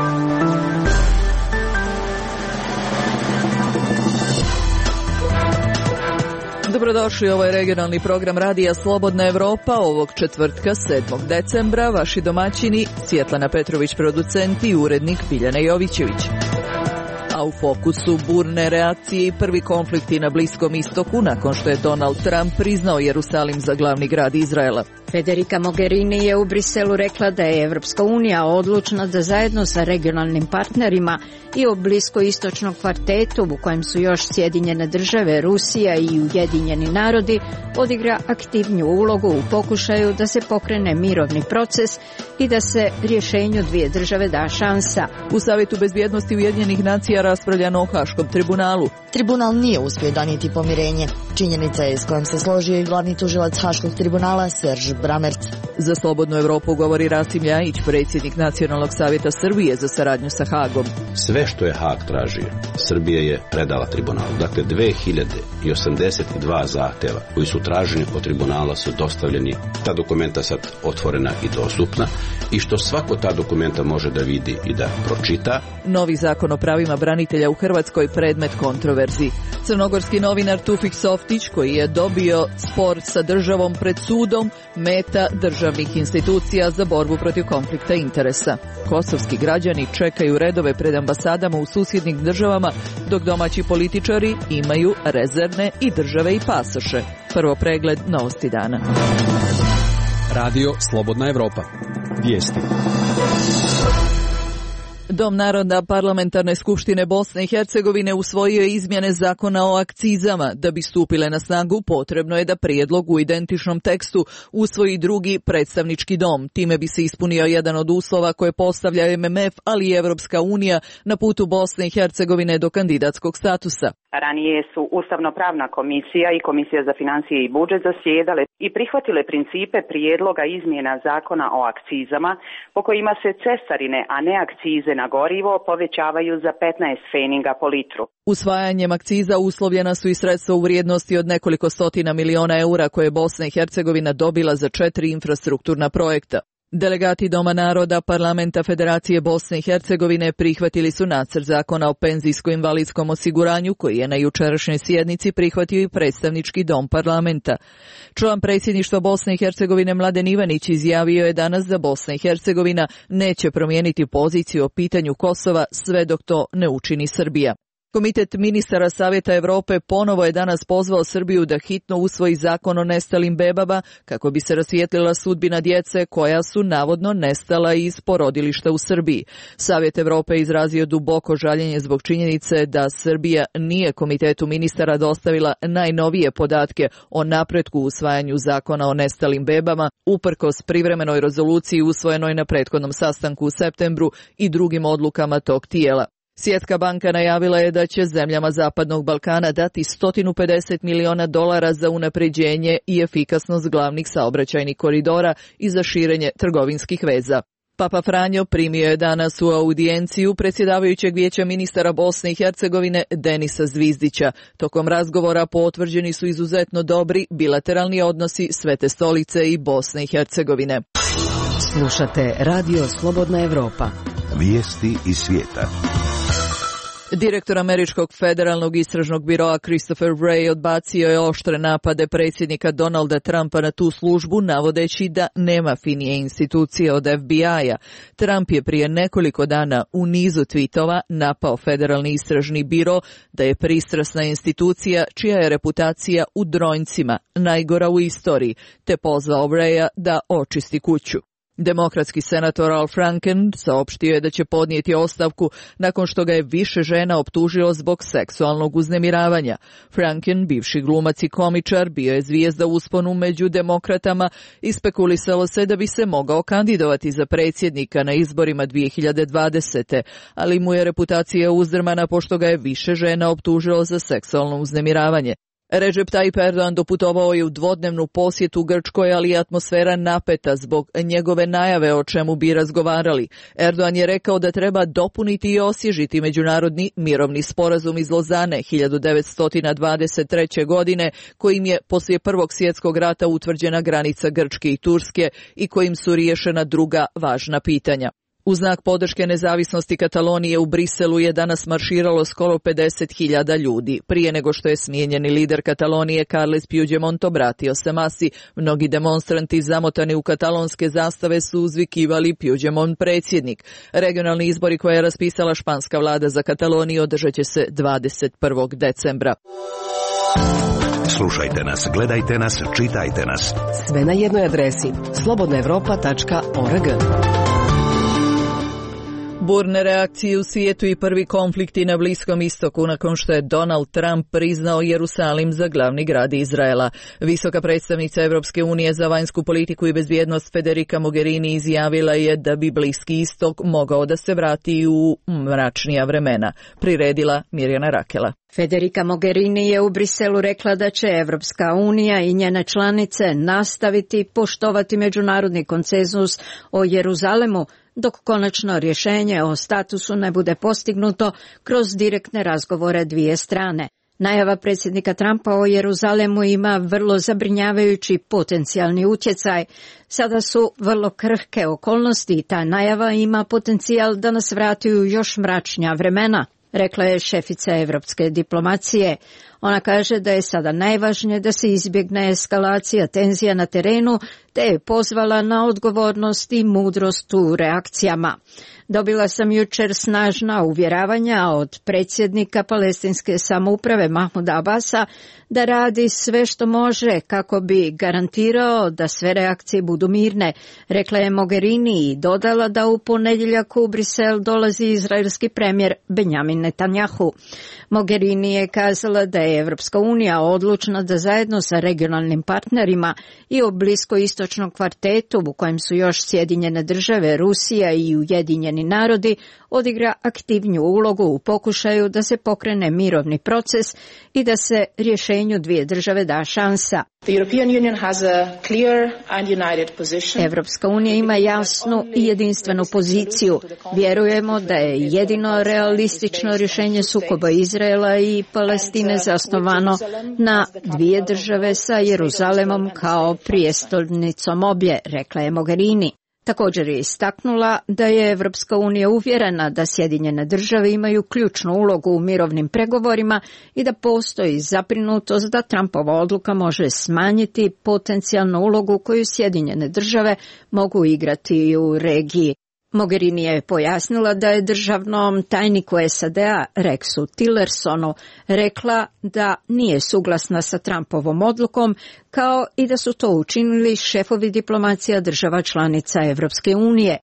Dobrodošli, ovo je regionalni program Radija Slobodna Evropa ovog četvrtka 7. decembra. Vaši domaćini Svjetlana Petrović, producent i urednik Biljana Jovićević. A u fokusu burne reakcije i prvi konflikti na Bliskom istoku nakon što je Donald Trump priznao Jerusalim za glavni grad Izraela. Federica Mogherini je u Briselu rekla da je Evropska unija odlučna da zajedno sa regionalnim partnerima i o bliskoistočnom kvartetu u kojem su još Sjedinjene države, Rusija i Ujedinjeni narodi odigra aktivniju ulogu u pokušaju da se pokrene mirovni proces i da se rješenju dvije države da šansa. U Savjetu bezbjednosti Ujedinjenih nacija raspravljano o Haškom tribunalu. Tribunal nije uspio donijeti pomirenje. Činjenica je s kojom se složio i glavni tužilac Haškog tribunala Serž Bramerc. Za Slobodnu Evropu govori Rasim Ljajić, predsjednik Nacionalnog savjeta Srbije za saradnju sa Hagom. Sve što je Hag tražio, Srbija je predala tribunalu. Dakle, 2082 zahtjeva koji su traženi od tribunala su dostavljeni. Ta dokumenta sad otvorena i dostupna i što svako ta dokumenta može da vidi i da pročita. Novi zakon o pravima branitelja u Hrvatskoj predmet kontroverzi. Crnogorski novinar Tufik Softić, koji je dobio spor sa državom pred sudom, meta državnih institucija za borbu protiv konflikta interesa. Kosovski građani čekaju redove pred ambasadama u susjednim državama, dok domaći političari imaju rezervne i države i pasoše. Prvo pregled novosti dana. Radio Slobodna Evropa. Vijesti. Dom naroda Parlamentarne skupštine Bosne i Hercegovine usvojio je izmjene zakona o akcizama. Da bi stupile na snagu, potrebno je da prijedlog u identičnom tekstu usvoji drugi predstavnički dom. Time bi se ispunio jedan od uslova koje postavlja MMF, ali i Evropska unija na putu Bosne i Hercegovine do kandidatskog statusa. Ranije su Ustavno-pravna komisija i Komisija za financije i budžet zasjedale i prihvatile principe prijedloga izmjena zakona o akcizama po kojima se cestarine, a ne akcize na gorivo povećavaju za 15 pfeninga po litru. Usvajanjem akciza uslovljena su i sredstva u vrijednosti od nekoliko stotina miliona eura koje je Bosna i Hercegovina dobila za 4 infrastrukturna projekta. Delegati Doma naroda Parlamenta Federacije Bosne i Hercegovine prihvatili su nacrt zakona o penzijsko-invalidskom osiguranju koji je na jučerašnjoj sjednici prihvatio i predstavnički dom parlamenta. Član predsjedništva Bosne i Hercegovine Mladen Ivanić izjavio je danas da Bosna i Hercegovina neće promijeniti poziciju o pitanju Kosova sve dok to ne učini Srbija. Komitet ministara Savjeta Europe ponovo je danas pozvao Srbiju da hitno usvoji zakon o nestalim bebama kako bi se rasvijetlila sudbina djece koja su navodno nestala iz porodilišta u Srbiji. Savjet Europe je izrazio duboko žaljenje zbog činjenice da Srbija nije Komitetu ministara dostavila najnovije podatke o napretku u usvajanju zakona o nestalim bebama, uprkos privremenoj rezoluciji usvojenoj na prethodnom sastanku u septembru i drugim odlukama tog tijela. Svjetska banka najavila je da će zemljama Zapadnog Balkana dati $150 miliona za unapređenje i efikasnost glavnih saobraćajnih koridora i za širenje trgovinskih veza. Papa Franjo primio je danas u audijenciju predsjedavajućeg vijeća ministara Bosne i Hercegovine Denisa Zvizdića. Tokom razgovora potvrđeni su izuzetno dobri bilateralni odnosi Svete stolice i Bosne i Hercegovine. Slušate Radio Slobodna Evropa. Vijesti iz svijeta. Direktor Američkog federalnog istražnog biroa Christopher Wray odbacio je oštre napade predsjednika Donalda Trumpa na tu službu, navodeći da nema finije institucije od FBI-a. Trump je prije nekoliko dana u nizu tweetova napao federalni istražni biro da je pristrasna institucija čija je reputacija u dronjcima, najgora u istoriji, te pozvao Wraya da očisti kuću. Demokratski senator Al Franken saopštio je da će podnijeti ostavku nakon što ga je više žena optužilo zbog seksualnog uznemiravanja. Franken, bivši glumac i komičar, bio je zvijezda u usponu među demokratama i spekulisalo se da bi se mogao kandidovati za predsjednika na izborima 2020. Ali mu je reputacija uzdrmana pošto ga je više žena optužilo za seksualno uznemiravanje. Recep Tayyip Erdogan doputovao je u dvodnevnu posjetu Grčkoj, ali je atmosfera napeta zbog njegove najave o čemu bi razgovarali. Erdogan je rekao da treba dopuniti i osvježiti međunarodni mirovni sporazum iz Lozane 1923. godine, kojim je poslije Prvog svjetskog rata utvrđena granica Grčke i Turske i kojim su riješena druga važna pitanja. U znak podrške nezavisnosti Katalonije u Briselu je danas marširalo skoro 50.000 ljudi. Prije nego što je smijenjeni lider Katalonije Carles Puigdemont obratio se masi, mnogi demonstranti zamotani u katalonske zastave su uzvikivali Puigdemont predsjednik. Regionalni izbori koje je raspisala španska vlada za Kataloniju održat će se 21. decembra. Slušajte nas, gledajte nas, čitajte nas. Sve na jednoj adresi slobodnaevropa.org. Burne reakcije u svijetu i prvi konflikti na Bliskom istoku nakon što je Donald Trump priznao Jerusalim za glavni grad Izraela. Visoka predstavnica Europske unije za vanjsku politiku i bezbjednost Federica Mogherini izjavila je da bi Bliski istok mogao da se vrati u mračnija vremena. Priredila Mirjana Rakela. Federica Mogherini je u Briselu rekla da će Evropska unija i njene članice nastaviti poštovati međunarodni konsenzus o Jeruzalemu dok konačno rješenje o statusu ne bude postignuto kroz direktne razgovore dvije strane. Najava predsjednika Trumpa o Jeruzalemu ima vrlo zabrinjavajući potencijalni utjecaj. Sada su vrlo krhke okolnosti i ta najava ima potencijal da nas vrati u još mračnija vremena, rekla je šefica evropske diplomacije. Ona kaže da je sada najvažnije da se izbjegne eskalacija tenzija na terenu, te je pozvala na odgovornost i mudrost u reakcijama. Dobila sam jučer snažna uvjeravanja od predsjednika palestinske samouprave Mahmuda Abasa da radi sve što može kako bi garantirao da sve reakcije budu mirne, rekla je Mogherini i dodala da u ponedjeljak u Brisel dolazi izraelski premijer Benjamin Netanjahu. Mogherini je kazala da je Evropska unija odlučna da zajedno sa regionalnim partnerima i u bliskoistočnom kvartetu u kojem su još Sjedinjene države, Rusija i Ujedinjeni narodi odigra aktivniju ulogu u pokušaju da se pokrene mirovni proces i da se rješenju dvije države da šansa. Evropska unija ima jasnu i jedinstvenu poziciju. Vjerujemo da je jedino realistično rješenje sukoba Izraela i Palestine zasnovano na dvije države sa Jeruzalemom kao prijestolnicom obje, rekla je Mogherini. Također je istaknula da je Evropska unija uvjerena da Sjedinjene države imaju ključnu ulogu u mirovnim pregovorima i da postoji zabrinutost da Trumpova odluka može smanjiti potencijalnu ulogu koju Sjedinjene države mogu igrati u regiji. Mogherini je pojasnila da je državnom tajniku SAD-a Rexu Tillersonu rekla da nije suglasna sa Trumpovom odlukom, kao i da su to učinili šefovi diplomacija država članica Evropske unije.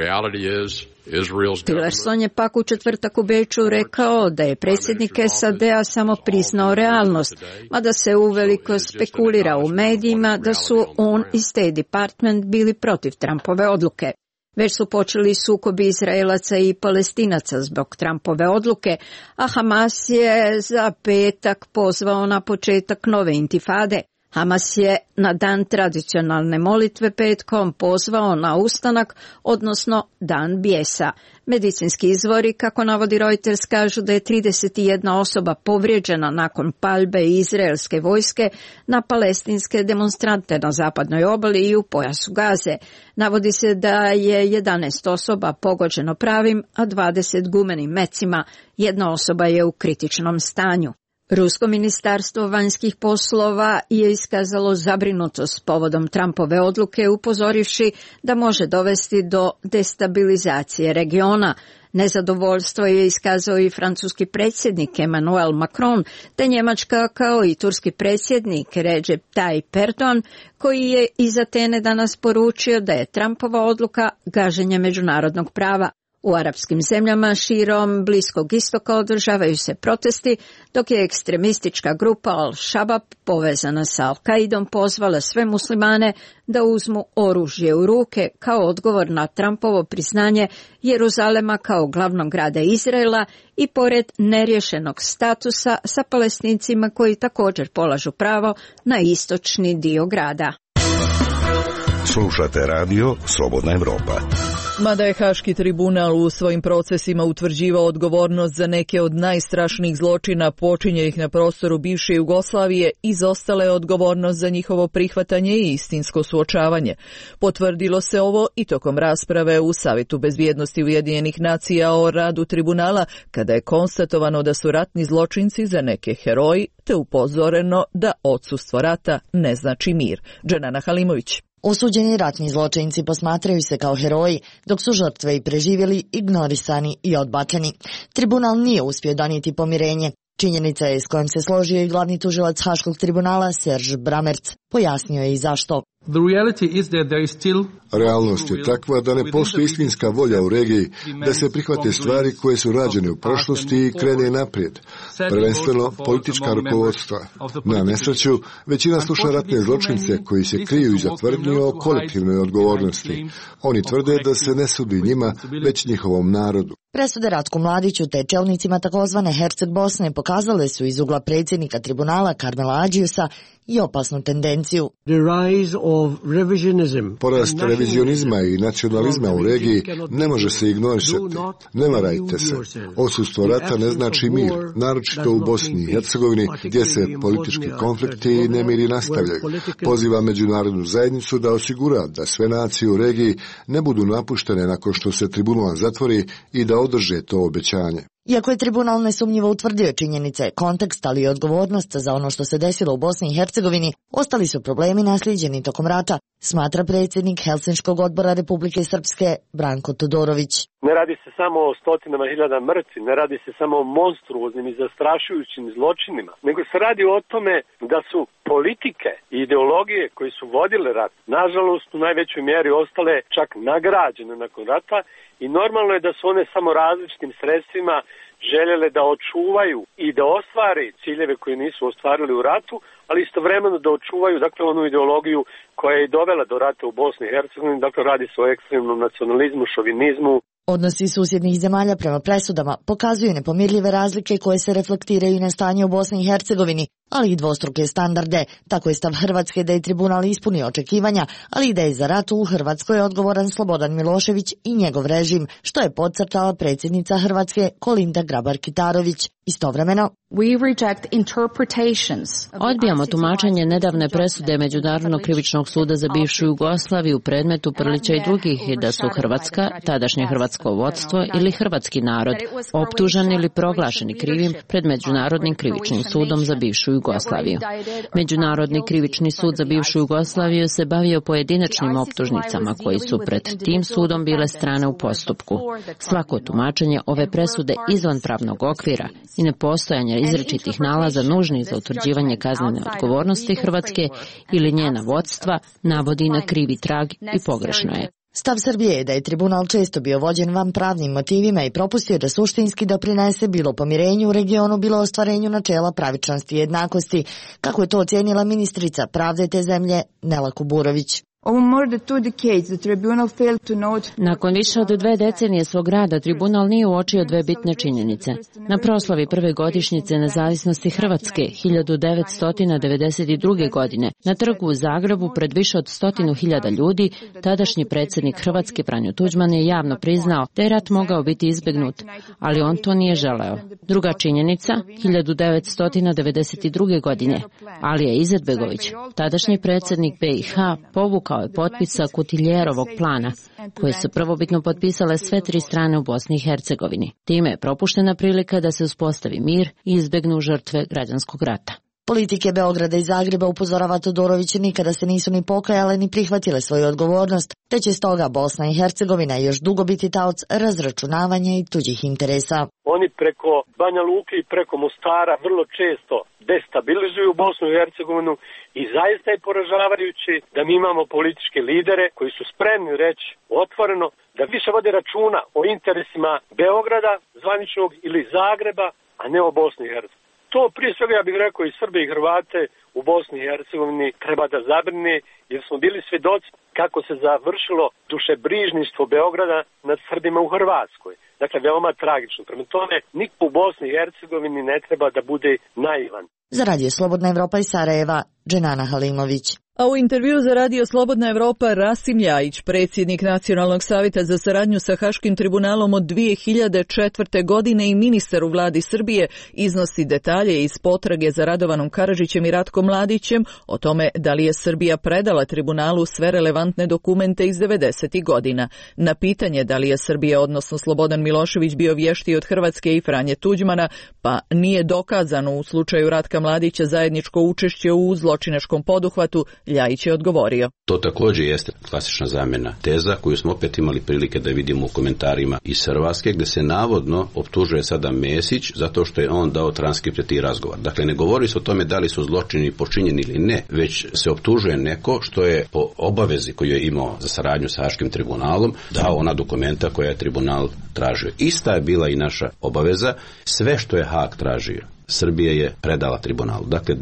Tillerson je pak u četvrtak u Beču rekao da je predsjednik SAD-a samo priznao realnost, mada se uveliko spekulira u medijima da su on i State Department bili protiv Trumpove odluke. Već su počeli sukobi Izraelaca i Palestinaca zbog Trumpove odluke, a Hamas je za petak pozvao na početak nove intifade. Hamas je na dan tradicionalne molitve petkom pozvao na ustanak, odnosno dan bijesa. Medicinski izvori, kako navodi Reuters, kažu da je 31 osoba povrijeđena nakon paljbe izraelske vojske na palestinske demonstrante na zapadnoj obali i u pojasu Gaze. Navodi se da je 11 osoba pogođeno pravim, a 20 gumenim mecima. Jedna osoba je u kritičnom stanju. Rusko ministarstvo vanjskih poslova je iskazalo zabrinutost povodom Trumpove odluke, upozorivši da može dovesti do destabilizacije regiona. Nezadovoljstvo je iskazao i francuski predsjednik Emmanuel Macron, te Njemačka kao i turski predsjednik Recep Tayyip Erdogan, koji je iz Atene danas poručio da je Trumpova odluka gaženje međunarodnog prava. U arapskim zemljama širom Bliskog istoka održavaju se protesti, dok je ekstremistička grupa Al-Shabaab povezana sa Al-Qaidom pozvala sve muslimane da uzmu oružje u ruke kao odgovor na Trumpovo priznanje Jeruzalema kao glavnog grada Izraela i pored neriješenog statusa sa Palestincima koji također polažu pravo na istočni dio grada. Slušate radio Slobodna Evropa. Mada je Haški tribunal u svojim procesima utvrđivao odgovornost za neke od najstrašnijih zločina počinjenih na prostoru bivše Jugoslavije, izostala je odgovornost za njihovo prihvatanje i istinsko suočavanje. Potvrdilo se ovo i tokom rasprave u Savjetu bezbjednosti Ujedinjenih nacija o radu tribunala, kada je konstatovano da su ratni zločinci za neke heroji, te upozoreno da odsustvo rata ne znači mir. Dženana Halimović. Osuđeni ratni zločinci posmatraju se kao heroji, dok su žrtve i preživjeli ignorisani i odbačeni. Tribunal nije uspio donijeti pomirenje. Činjenica je s kojom se složio i glavni tužilac Haškog tribunala Serž Bramerc. Pojasnio je i zašto. Realnost je takva da ne postoji istinska volja u regiji da se prihvate stvari koje su rađene u prošlosti i krene naprijed. Prvenstveno politička rukovodstva. Na nesreću, većina sluša ratne zločince koji se kriju iza tvrdnje o kolektivnoj odgovornosti. Oni tvrde da se ne sudi njima, već njihovom narodu. Presude Ratku Mladiću te čelnicima takozvane Herceg Bosne pokazale su iz ugla predsjednika tribunala Karmela Adžiusa i opasnu tendenciju. Porast revizionizma i nacionalizma u regiji ne može se ignorisati. Ne varajte se. Odsustvo rata ne znači mir, naročito u Bosni i Hercegovini, gdje se politički konflikti i nemiri nastavljaju. Poziva međunarodnu zajednicu da osigura da sve nacije u regiji ne budu napuštene nakon što se tribunal zatvori i da održe to obećanje. Iako je tribunal nesumnjivo utvrdio činjenice, kontekst, ali i odgovornost za ono što se desilo u Bosni i Hercegovini, ostali su problemi naslijeđeni tokom rata, smatra predsjednik Helsinškog odbora Republike Srpske Branko Todorović. Ne radi se samo o stotinama hiljada mrtvih, ne radi se samo o monstruoznim i zastrašujućim zločinima, nego se radi o tome da su politike i ideologije koji su vodile rat, nažalost u najvećoj mjeri ostale čak nagrađene nakon rata i normalno je da su one samo različitim sredstvima željele da očuvaju i da ostvare ciljeve koje nisu ostvarili u ratu, ali istovremeno da očuvaju onu ideologiju koja je dovela do rata u Bosni i Hercegovini, radi se o ekstremnom nacionalizmu, šovinizmu. Odnosi susjednih zemalja prema presudama pokazuju nepomirljive razlike koje se reflektiraju na stanje u Bosni i Hercegovini, ali i dvostruke standarde. Tako je stav Hrvatske da je tribunal ispunio očekivanja, ali i da je za rat u Hrvatskoj odgovoran Slobodan Milošević i njegov režim, što je podcrtala predsjednica Hrvatske Kolinda Grabar-Kitarović. Istovremeno, odbijamo tumačenje nedavne presude Međunarodnog krivičnog suda za bivšu Jugoslaviju u predmetu Prlića i drugih da su Hrvatska, tadašnje hrvatsko vodstvo ili hrvatski narod optužen ili proglašeni krivim pred Međunarodnim krivičnim sudom za bivšu Jugoslaviju. Međunarodni krivični sud za bivšu Jugoslaviju se bavio pojedinačnim optužnicama koji su pred tim sudom bile strane u postupku. Svako tumačenje ove presude izvan pravnog okvira i nepostojanje izričitih nalaza nužnih za utvrđivanje kaznene odgovornosti Hrvatske ili njena vodstva navodi na krivi trag i pogrešno je. Stav Srbije je da je tribunal često bio vođen van pravnim motivima i propustio da suštinski doprinese bilo pomirenju u regionu, bilo ostvarenju načela pravičnosti i jednakosti, kako je to ocijenila ministrica pravde te zemlje Nela Kuburović. Nakon više od 2 decenije svog rada, tribunal nije uočio 2 bitne činjenice. Na proslavi prve godišnjice nezavisnosti Hrvatske 1992. godine na trgu u Zagrebu pred više od 100.000 ljudi, tadašnji predsjednik Hrvatske Franjo Tuđman je javno priznao da je rat mogao biti izbjegnut, ali on to nije želeo. Druga činjenica, 1992. godine, Alija Izetbegović, tadašnji predsjednik BiH, povukao je potpisa Kutiljerovog plana, koje su prvobitno potpisale sve 3 strane u Bosni i Hercegovini. Time je propuštena prilika da se uspostavi mir i izbjegnu žrtve građanskog rata. Politike Beograda i Zagreba, upozorava Todorović, nikada se nisu ni pokajale ni prihvatile svoju odgovornost, te će stoga Bosna i Hercegovina još dugo biti taoc razračunavanja i tuđih interesa. Oni preko Banja Luke i preko Mostara vrlo često destabilizuju Bosnu i Hercegovinu i zaista je poražavajuće da mi imamo političke lidere koji su spremni reći otvoreno da više vode računa o interesima Beograda, zvaničnog, ili Zagreba, a ne o Bosni i Hercegovini. To prije svega, ja bih rekao, i Srbe i Hrvate u Bosni i Hercegovini treba da zabrine, jer smo bili svjedoci kako se završilo dušebrižništvo Beograda nad Srbima u Hrvatskoj. Dakle, veoma tragično. Prema tome, niko u Bosni i Hercegovini ne treba da bude naivan. Za Radio Slobodna Evropa iz Sarajeva, Dženana Halimović. A u intervju za Radio Slobodna Evropa Rasim Ljajić, predsjednik Nacionalnog savjeta za saradnju sa Haškim tribunalom od 2004. godine i ministar u vladi Srbije, iznosi detalje iz potrage za Radovanom Karadžićem i Ratkom Mladićem o tome da li je Srbija predala tribunalu sve relevantne dokumente iz 90. godina. Na pitanje da li je Srbija, odnosno Slobodan Milošević, bio vještiji od Hrvatske i Franje Tuđmana, pa nije dokazano u slučaju Ratka Mladića zajedničko učešće u zločinačkom poduhvatu, Ljajić je odgovorio. To također jeste klasična zamjena teza koju smo opet imali prilike da vidimo u komentarima iz Hrvatske, gdje se navodno optužuje sada Mesić zato što je on dao transkripte tih razgovora. Dakle, ne govori se o tome da li su zločini počinjeni ili ne, već se optužuje neko što je po obavezi koju je imao za saradnju sa Haškim tribunalom dao ona dokumenta koja je tribunal tražio. Ista je bila i naša obaveza. Sve što je Haag tražio, Srbija je predala tribunalu. Dakle,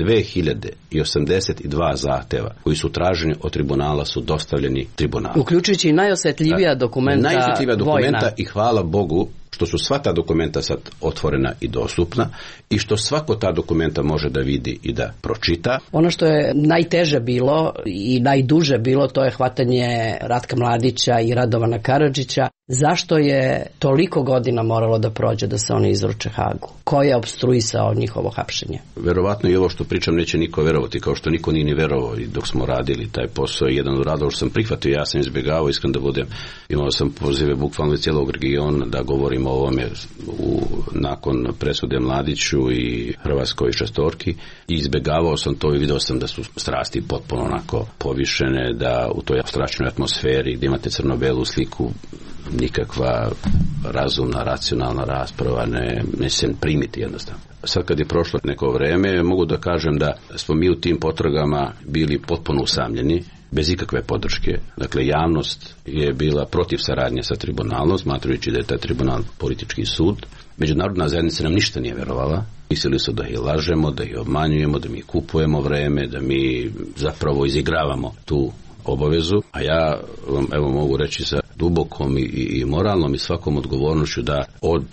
2082 zahteva koji su traženi od tribunala su dostavljeni tribunalu. Uključujući i najosjetljivija dokumenta vojna. I hvala Bogu što su sva ta dokumenta sad otvorena i dostupna i što svako ta dokumenta može da vidi i da pročita. Ono što je najteže bilo i najduže bilo, to je hvatanje Ratka Mladića i Radovana Karadžića. Zašto je toliko godina moralo da prođe da se oni izruče Hagu? Ko je opstruisao njihovo hapšenje? Verovatno i ovo što pričam neće niko verovati, kao što niko nije ni verovao i dok smo radili taj posao. Jedan od radova što sam prihvatio, ja sam izbjegavao, iskren da budem. Imao sam pozive bukvalno iz cijelog regiona da govorim o ovome nakon presude Mladiću i Hrvatskoj šestorki i izbjegavao sam to i vidio sam da su strasti potpuno onako povišene, da u toj apstraktnoj atmosferi gdje imate crno-belu sliku nikakva razumna, racionalna rasprava ne se primiti jednostavno. Sad kad je prošlo neko vreme, mogu da kažem da smo mi u tim potragama bili potpuno usamljeni, bez ikakve podrške. Dakle, javnost je bila protiv saradnje sa tribunalom, smatrajući da je taj tribunal politički sud. Međunarodna zajednica nam ništa nije verovala. Mislili su da ih lažemo, da ih obmanjujemo, da mi kupujemo vreme, da mi zapravo izigravamo tu obavezu. A ja vam mogu reći sa dubokom i moralnom i svakom odgovornošću da od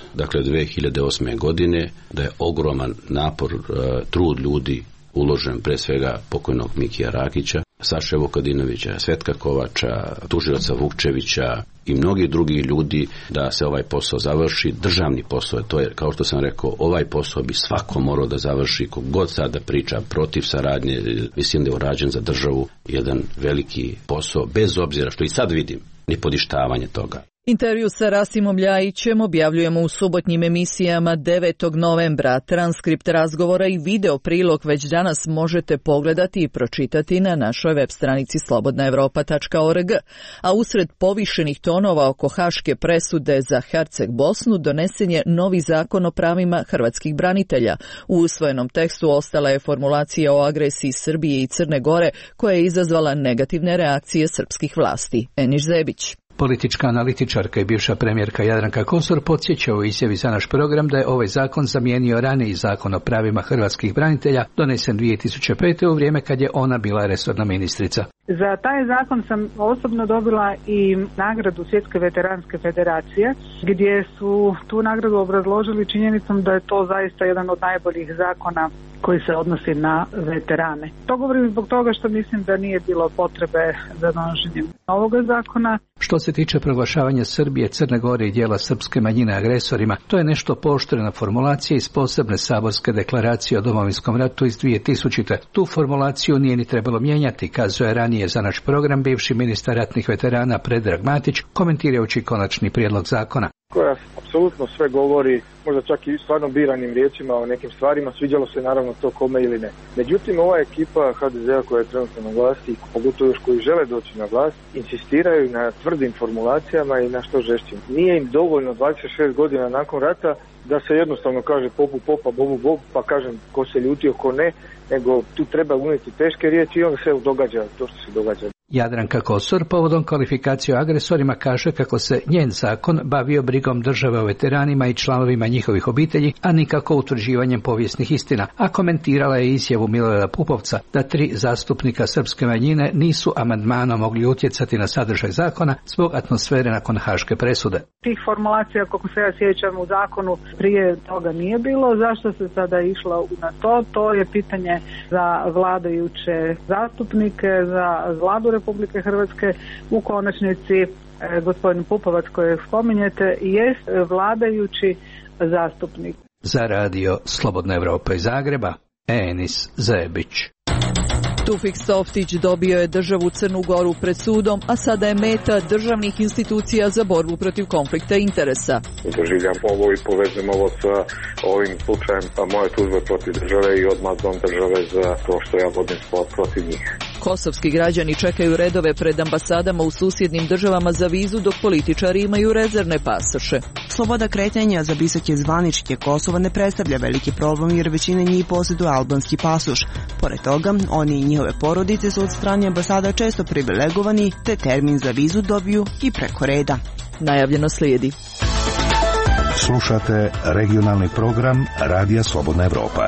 2008. godine da je ogroman napor, trud ljudi uložen pre svega pokojnog Mikija Rakića, Saše Vukadinovića, Svetka Kovača, tužioca Vukčevića i mnogi drugi ljudi da se ovaj posao završi. Državni posao, to je, kao što sam rekao, ovaj posao bi svako morao da završi, kogod sada priča protiv saradnje, mislim da je urađen za državu jedan veliki posao, bez obzira što i sad vidim nepodištavanje toga. Intervju sa Rasimom Ljajićem objavljujemo u subotnjim emisijama 9. novembra. Transkript razgovora i video prilog već danas možete pogledati i pročitati na našoj web stranici slobodnaevropa.org. A usred povišenih tonova oko haške presude za Herceg Bosnu donesen je novi zakon o pravima hrvatskih branitelja. U usvojenom tekstu ostala je formulacija o agresiji Srbije i Crne Gore koja je izazvala negativne reakcije srpskih vlasti. Eniš Zebić. Politička analitičarka i bivša premijerka Jadranka Kosor podsjeća u izjavi za naš program da je ovaj zakon zamijenio raniji zakon o pravima hrvatskih branitelja donesen 2005. u vrijeme kad je ona bila resorna ministrica. Za taj zakon sam osobno dobila i nagradu Svjetske veteranske federacije, gdje su tu nagradu obrazložili činjenicom da je to zaista jedan od najboljih zakona koji se odnosi na veterane. To govorim zbog toga što mislim da nije bilo potrebe za donošenjem ovoga zakona. Što se tiče proglašavanja Srbije, Crne Gore i dijela srpske manjine agresorima, to je nešto pooštrena formulacija iz posebne saborske deklaracije o Domovinskom ratu iz 2000. Tu formulaciju nije ni trebalo mijenjati, kazuje ranije za naš program bivši ministar ratnih veterana Predrag Matić, komentirajući konačni prijedlog zakona. Koja apsolutno sve govori, možda čak i stvarno biranim riječima o nekim stvarima, sviđalo se naravno to kome ili ne. Međutim, ova ekipa HDZ-a koja je trenutno na vlasti, pogotovo još koji žele doći na vlast, insistiraju na tvrdim formulacijama i na što žešćim. Nije im dovoljno 26 godina nakon rata da se jednostavno kaže popu popa, bobu bob, pa kažem ko se ljutio, ko ne, nego tu treba unijeti teške riječi i onda se događa to što se događa. Jadranka Kosor povodom kvalifikacije o agresorima kaže kako se njen zakon bavio brigom države o veteranima i članovima njihovih obitelji, a nikako utvrđivanjem povijesnih istina, a komentirala je izjavu Milorada Pupovca da 3 zastupnika srpske manjine nisu amandmanom mogli utjecati na sadržaj zakona zbog atmosfere nakon haške presude. Tih formulacija, kako se ja sjećam, u zakonu prije toga nije bilo. Zašto se sada išlo na to? To je pitanje za vladajuće zastupnike, za vladu Republike Hrvatske. U konačnici gospodin Pupovac kojeg spominjete jest vladajući zastupnik. Za radio Slobodna Evropa iz Zagreba, Enis Zebić. Tufik Softić dobio je državu Crnu Goru pred sudom, a sada je meta državnih institucija za borbu protiv konflikta interesa. Doživljam ovo i povezujem ovo sa ovim slučajem, pa moje tužbe protiv države i odmah dom države za to što ja vodim spor protiv njih. Kosovski građani čekaju redove pred ambasadama u susjednim državama za vizu, dok političari imaju rezervne pasoše. Sloboda kretanja za visoke zvaničnike Kosova ne predstavlja veliki problem jer većina njih posjeduje albanski pasoš. Pored toga, oni i njihove porodice su od strane ambasada često privilegovani, te termin za vizu dobiju i preko reda. Najavljeno slijedi. Slušate regionalni program Radija Slobodna Evropa.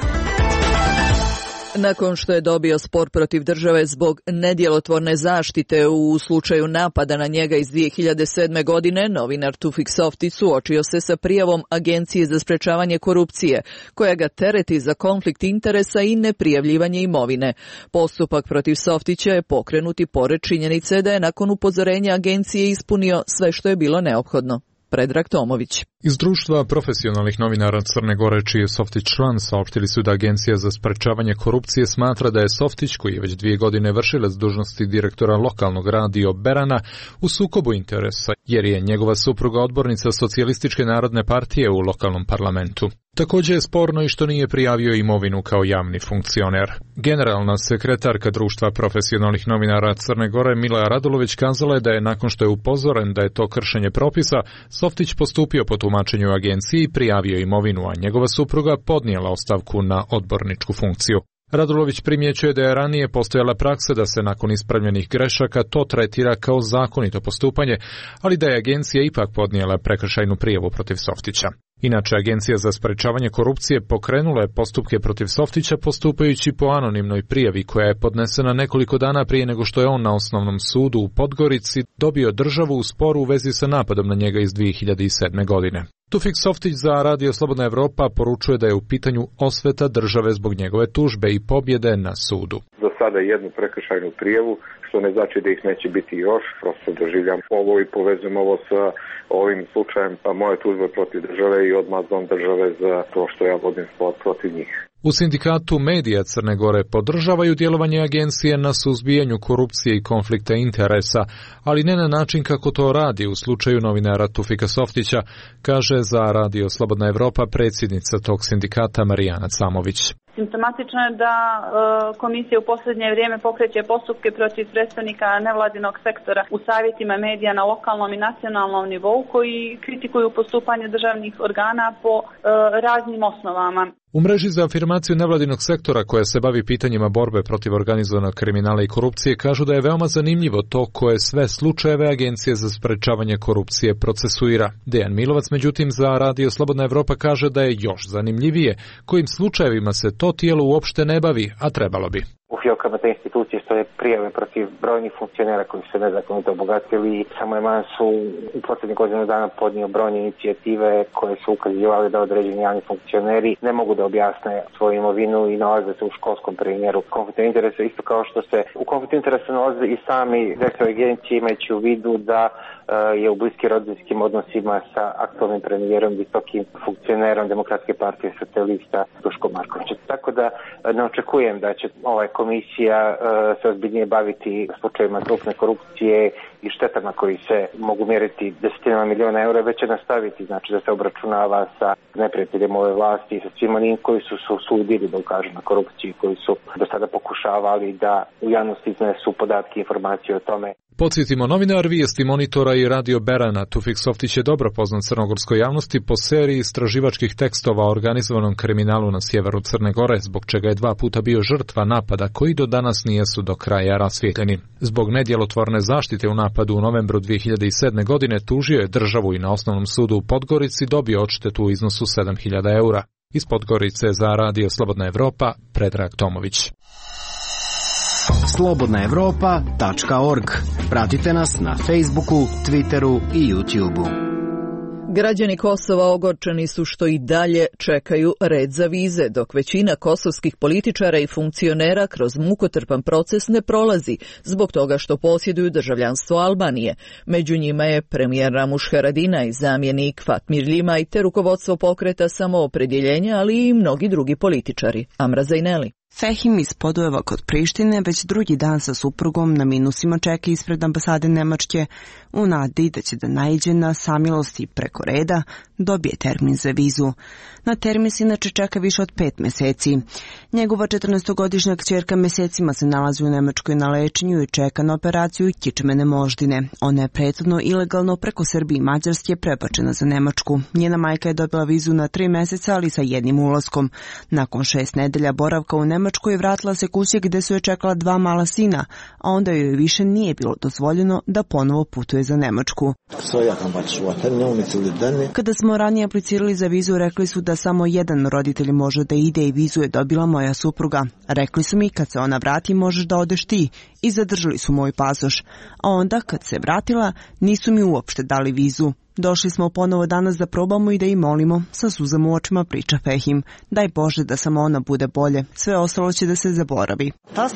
Nakon što je dobio spor protiv države zbog nedjelotvorne zaštite u slučaju napada na njega iz 2007. godine, novinar Tufik Softić suočio se sa prijavom Agencije za sprečavanje korupcije, koja ga tereti za konflikt interesa i neprijavljivanje imovine. Postupak protiv Softića je pokrenut i pored činjenice da je nakon upozorenja agencije ispunio sve što je bilo neophodno. Predrag Tomović. Iz društva profesionalnih novinara Crne Gore, čiji je Softić član, saopštili su da Agencija za sprečavanje korupcije smatra da je Softić, koji je već 2 godine vršilac dužnosti direktora lokalnog radio Berana, u sukobu interesa, jer je njegova supruga odbornica Socijalističke narodne partije u lokalnom parlamentu. Također je sporno i što nije prijavio imovinu kao javni funkcioner. Generalna sekretarka društva profesionalnih novinara Crne Gore, Mila Radulović, kazala je da je nakon što je upozoren da je to kršenje propisa, Softić postupio po tumačenju agencije i prijavio imovinu, a njegova supruga podnijela ostavku na odborničku funkciju. Radulović primjećuje da je ranije postojala praksa da se nakon ispravljenih grešaka to tretira kao zakonito postupanje, ali da je agencija ipak podnijela prekršajnu prijavu protiv Softića. Inače, Agencija za sprečavanje korupcije pokrenula je postupke protiv Softića postupajući po anonimnoj prijavi koja je podnesena nekoliko dana prije nego što je on na osnovnom sudu u Podgorici dobio državu u sporu u vezi sa napadom na njega iz 2007. godine. Tufik Softić za Radio Slobodna Evropa poručuje da je u pitanju osveta države zbog njegove tužbe i pobjede na sudu. Do sada jednu prekršajnu prijavu, što ne znači da ih neće biti još, prosto doživljam ovo i povezujem ovo sa ovim slučajem, pa moje tužbe protiv države i odmah dom države za to što ja vodim spor protiv njih. U sindikatu medija Crne Gore podržavaju djelovanje agencije na suzbijanju korupcije i konflikta interesa, ali ne na način kako to radi u slučaju novinara Tufika Softića, kaže za Radio Slobodna Evropa predsjednica tog sindikata Marijana Camović. Simptomatično je da komisija u posljednje vrijeme pokreće postupke protiv predstavnika nevladinog sektora u savjetima medija na lokalnom i nacionalnom nivou koji kritikuju postupanje državnih organa po raznim osnovama. U mreži za afirmaciju nevladinog sektora koja se bavi pitanjima borbe protiv organizovanog kriminala i korupcije kažu da je veoma zanimljivo to koje sve slučajeve Agencije za sprečavanje korupcije procesuira. Dejan Milovac, međutim, za Radio Slobodna Evropa kaže da je još zanimljivije kojim slučajevima se to tijelo uopšte ne bavi, a trebalo bi. U fijokama te institucije stoje prijave protiv brojnih funkcionera koji se nezakonito obogatili. Samo je su u posljednjih godinu dana podnio brojne inicijative koje su ukazivali da određeni javni funkcioneri ne mogu da objasne svoju imovinu i nalaze se u školskom primjeru konflikta interesa, isto kao što se u konfliktu interesa nalaze i sami direktor agencije, imajući u vidu da je u bliskim rodbinskim odnosima sa aktualnim premijerom, visokim funkcionerom Demokratske partije socijalista Duškom Markovićem. Tako da ne očekujem da će komisija se ozbiljnije baviti slučajevima krupne korupcije i štetama koji se mogu mjeriti desetinama miliona eura, već će nastaviti, znači da se obračunava sa neprijateljem ove vlasti i sa svim onim koji su se usudili da ukažu na korupciju, koji su do sada pokušavali da u javnosti iznesu podatke i informacije o tome. Podsjetimo, novinar Vijesti Monitora i Radio Berana Tufik Softić je dobro poznat crnogorskoj javnosti po seriji istraživačkih tekstova o organizovanom kriminalu na sjeveru Crne Gore, zbog čega je 2 puta bio žrtva napada koji do danas nijesu do kraja rasvijetljeni. Zbog nedjelotvorne zaštite u napadu u novembru 2007. godine tužio je državu i na osnovnom sudu u Podgorici dobio odštetu u iznosu 7.000 eura. Iz Podgorice za Radio Slobodna Evropa, Predrag Tomović. slobodnaevropa.org. Pratite nas na Facebooku, Twitteru i YouTubeu. Građani Kosova ogorčeni su što i dalje čekaju red za vize, dok većina kosovskih političara i funkcionera kroz mukotrpan proces ne prolazi zbog toga što posjeduju državljanstvo Albanije. Među njima je premijer Ramuš Haradinaj, zamjenik Fatmir Ljimaj te rukovodstvo pokreta Samoopredjeljenja, ali i mnogi drugi političari. Amra Zajneli. Fehim iz Podujeva kod Prištine već drugi dan sa suprugom na minusima čeka ispred ambasade Nemačke u nadi da će da naiđe na samilosti preko reda dobije termin za vizu. Na termin se inače čeka više od 5 meseci. Njegova 14-godišnja kćerka mesecima se nalazi u Nemačkoj na lečenju i čeka na operaciju kičmene moždine. Ona je prethodno ilegalno preko Srbije i Mađarske prebačena za Nemačku. Njena majka je dobila vizu na 3 meseca, ali sa jednim ulaskom. Nakon 6 nedelja boravka u Nemačkoj vratila se kući gde su je čekala 2 mala sina, a onda joj više nije bilo dozvoljeno da ponovo putuje za Nemačku. Kada smo ranije aplicirali za vizu, rekli su da samo jedan roditelj može da ide i vizu je dobila moja supruga. Rekli su mi kad se ona vrati možeš da odeš ti i zadržali su moj pasoš. A onda kad se vratila nisu mi uopšte dali vizu. Došli smo ponovo danas da probamo i da im molimo, sa suzama u očima priča Fehim. Daj Bože da samo ona bude bolje, sve ostalo će da se zaboravi.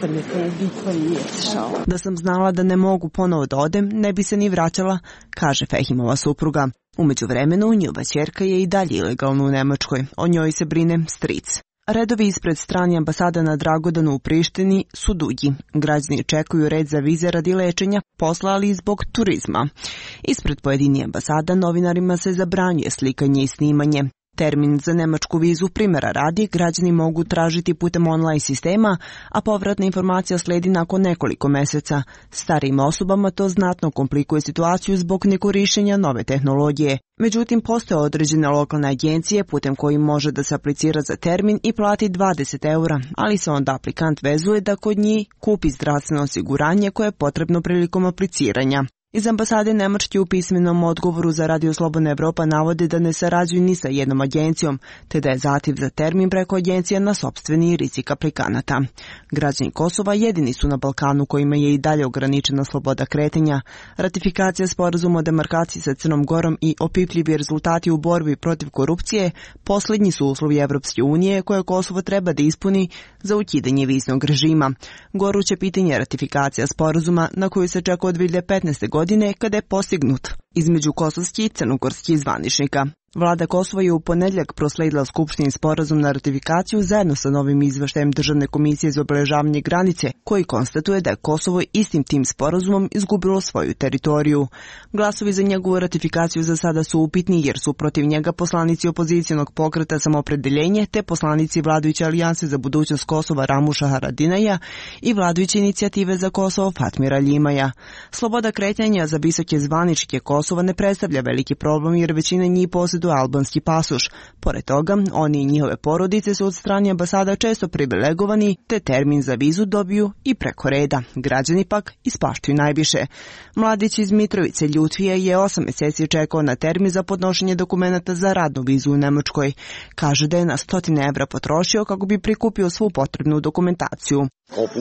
Da sam znala da ne mogu ponovo da odem, ne bi se ni vraćala, kaže Fehimova supruga. U međuvremenu njihova ćerka je i dalje ilegalno u Nemačkoj, o njoj se brine stric. Redovi ispred strane ambasade na Dragodanu u Prištini su dugi. Građani čekaju red za vize radi lečenja, posla, ali i zbog turizma. Ispred pojedini ambasada novinarima se zabranjuje slikanje i snimanje. Termin za nemačku vizu primjera radi građani mogu tražiti putem online sistema, a povratna informacija sledi nakon nekoliko meseca. Starijim osobama to znatno komplikuje situaciju zbog nekorištenja nove tehnologije. Međutim, postoje određene lokalne agencije putem kojim može da se aplicira za termin i plati 20 eura, ali se onda aplikant vezuje da kod njih kupi zdravstveno osiguranje koje je potrebno prilikom apliciranja. Iz ambasade Nemačke u pismenom odgovoru za Radio Slobodna Evropa navode da ne sarađuju ni sa jednom agencijom, te da je zahtjev za termin preko agencija na sopstveni rizik aplikanata. Građani Kosova jedini su na Balkanu kojima je i dalje ograničena sloboda kretanja. Ratifikacija sporazuma o demarkaciji sa Crnom Gorom i opipljivi rezultati u borbi protiv korupcije posljednji su uslovi Evropske unije koje Kosovo treba da ispuni za ukidanje viznog režima. Goruće pitanje ratifikacija sporazuma na koju se čeka od 2015. godine kada je postignut između kosovskih i crnogorskih zvaničnika. Vlada Kosova je u ponedjeljak prosledila Skupštini sporazum na ratifikaciju zajedno sa novim izveštajem Državne komisije za obeležavanje granice, koji konstatuje da je Kosovo istim tim sporazumom izgubilo svoju teritoriju. Glasovi za njegovu ratifikaciju za sada su upitni jer su protiv njega poslanici opozicijonog pokreta Samoopredjeljenje te poslanici vladajuće alijanse za budućnost Kosova Ramuša Haradinaja i vladajuće inicijative za Kosovo Fatmira Ljimaja. Sloboda kretanja za visoke zvaničke Kosova ne predstavlja veliki problem jer većina njih posjeduje albanski pasoš. Pored toga, oni i njihove porodice su od strane ambasada često privilegovani, te termin za vizu dobiju i preko reda. Građani pak ispaštuju najviše. Mladić iz Mitrovice Ljutvije je 8 meseci čekao na termin za podnošenje dokumenata za radnu vizu u Nemačkoj. Kaže da je na 100 evra potrošio kako bi prikupio svu potrebnu dokumentaciju.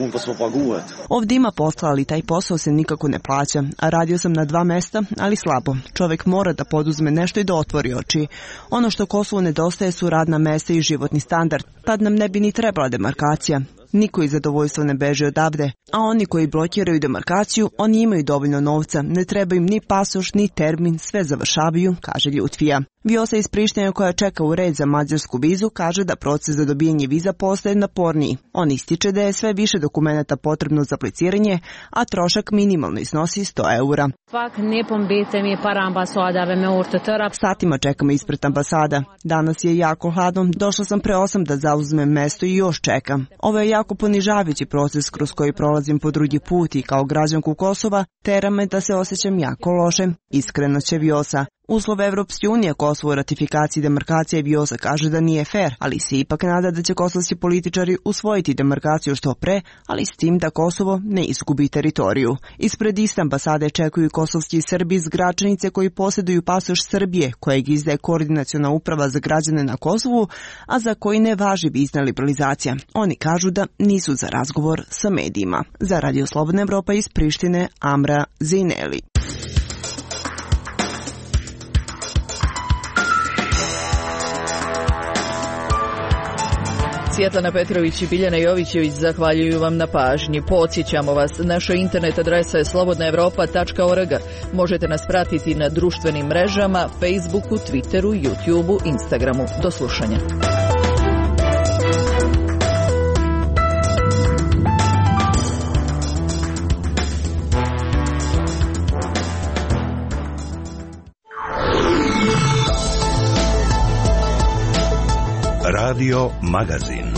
Ovdje ima posla, ali taj posao se nikako ne plaća. A radio sam na 2 mesta, ali slabo. Čovjek mora da poduzme nešto i da otvori oči. Ono što Kosovu nedostaje su radna mesta i životni standard. Tad nam ne bi ni trebala demarkacija. Niko iz zadovoljstva ne beže odavde, a oni koji blokiraju demarkaciju, oni imaju dovoljno novca, ne treba im ni pasoš, ni termin, sve završavaju, kaže Ljutvija. Vjosa iz Prištine koja čeka u red za mađarsku vizu kaže da proces za dobijanje viza postaje naporniji. On ističe da je sve više dokumenata potrebno za apliciranje, a trošak minimalno iznosi 100 eura. Satima čekamo ispred ambasada. Danas je jako hladno, došla sam pre 8 da zauzmem mesto i još čekam. Ovo je jako ponižavajući proces kroz koji prolazim po drugi put i kao građanku Kosova tera me da se osjećam jako loše, iskreno će Vjosa. Uslov Evropske unije Kosovo ratifikaciji demarkacije Vjosa kaže da nije fair, ali se ipak nada da će kosovski političari usvojiti demarkaciju što pre, ali s tim da Kosovo ne izgubi teritoriju. Ispred iste ambasade čekuju kosovski Srbi iz Gračanice koji posjeduju pasoš Srbije, kojeg izdaje Koordinaciona uprava za građane na Kosovu, a za koji ne važi vizna liberalizacija. Oni kažu da nisu za razgovor sa medijima. Za Radio Slobodna Evropa iz Prištine, Amra Zejneli. Svjetlana Petrović i Biljana Jovićević zahvaljuju vam na pažnji. Podsjećamo vas, naša internet adresa je slobodnaevropa.org. Možete nas pratiti na društvenim mrežama, Facebooku, Twitteru, YouTubeu, Instagramu. Do slušanja. Radio Magazin.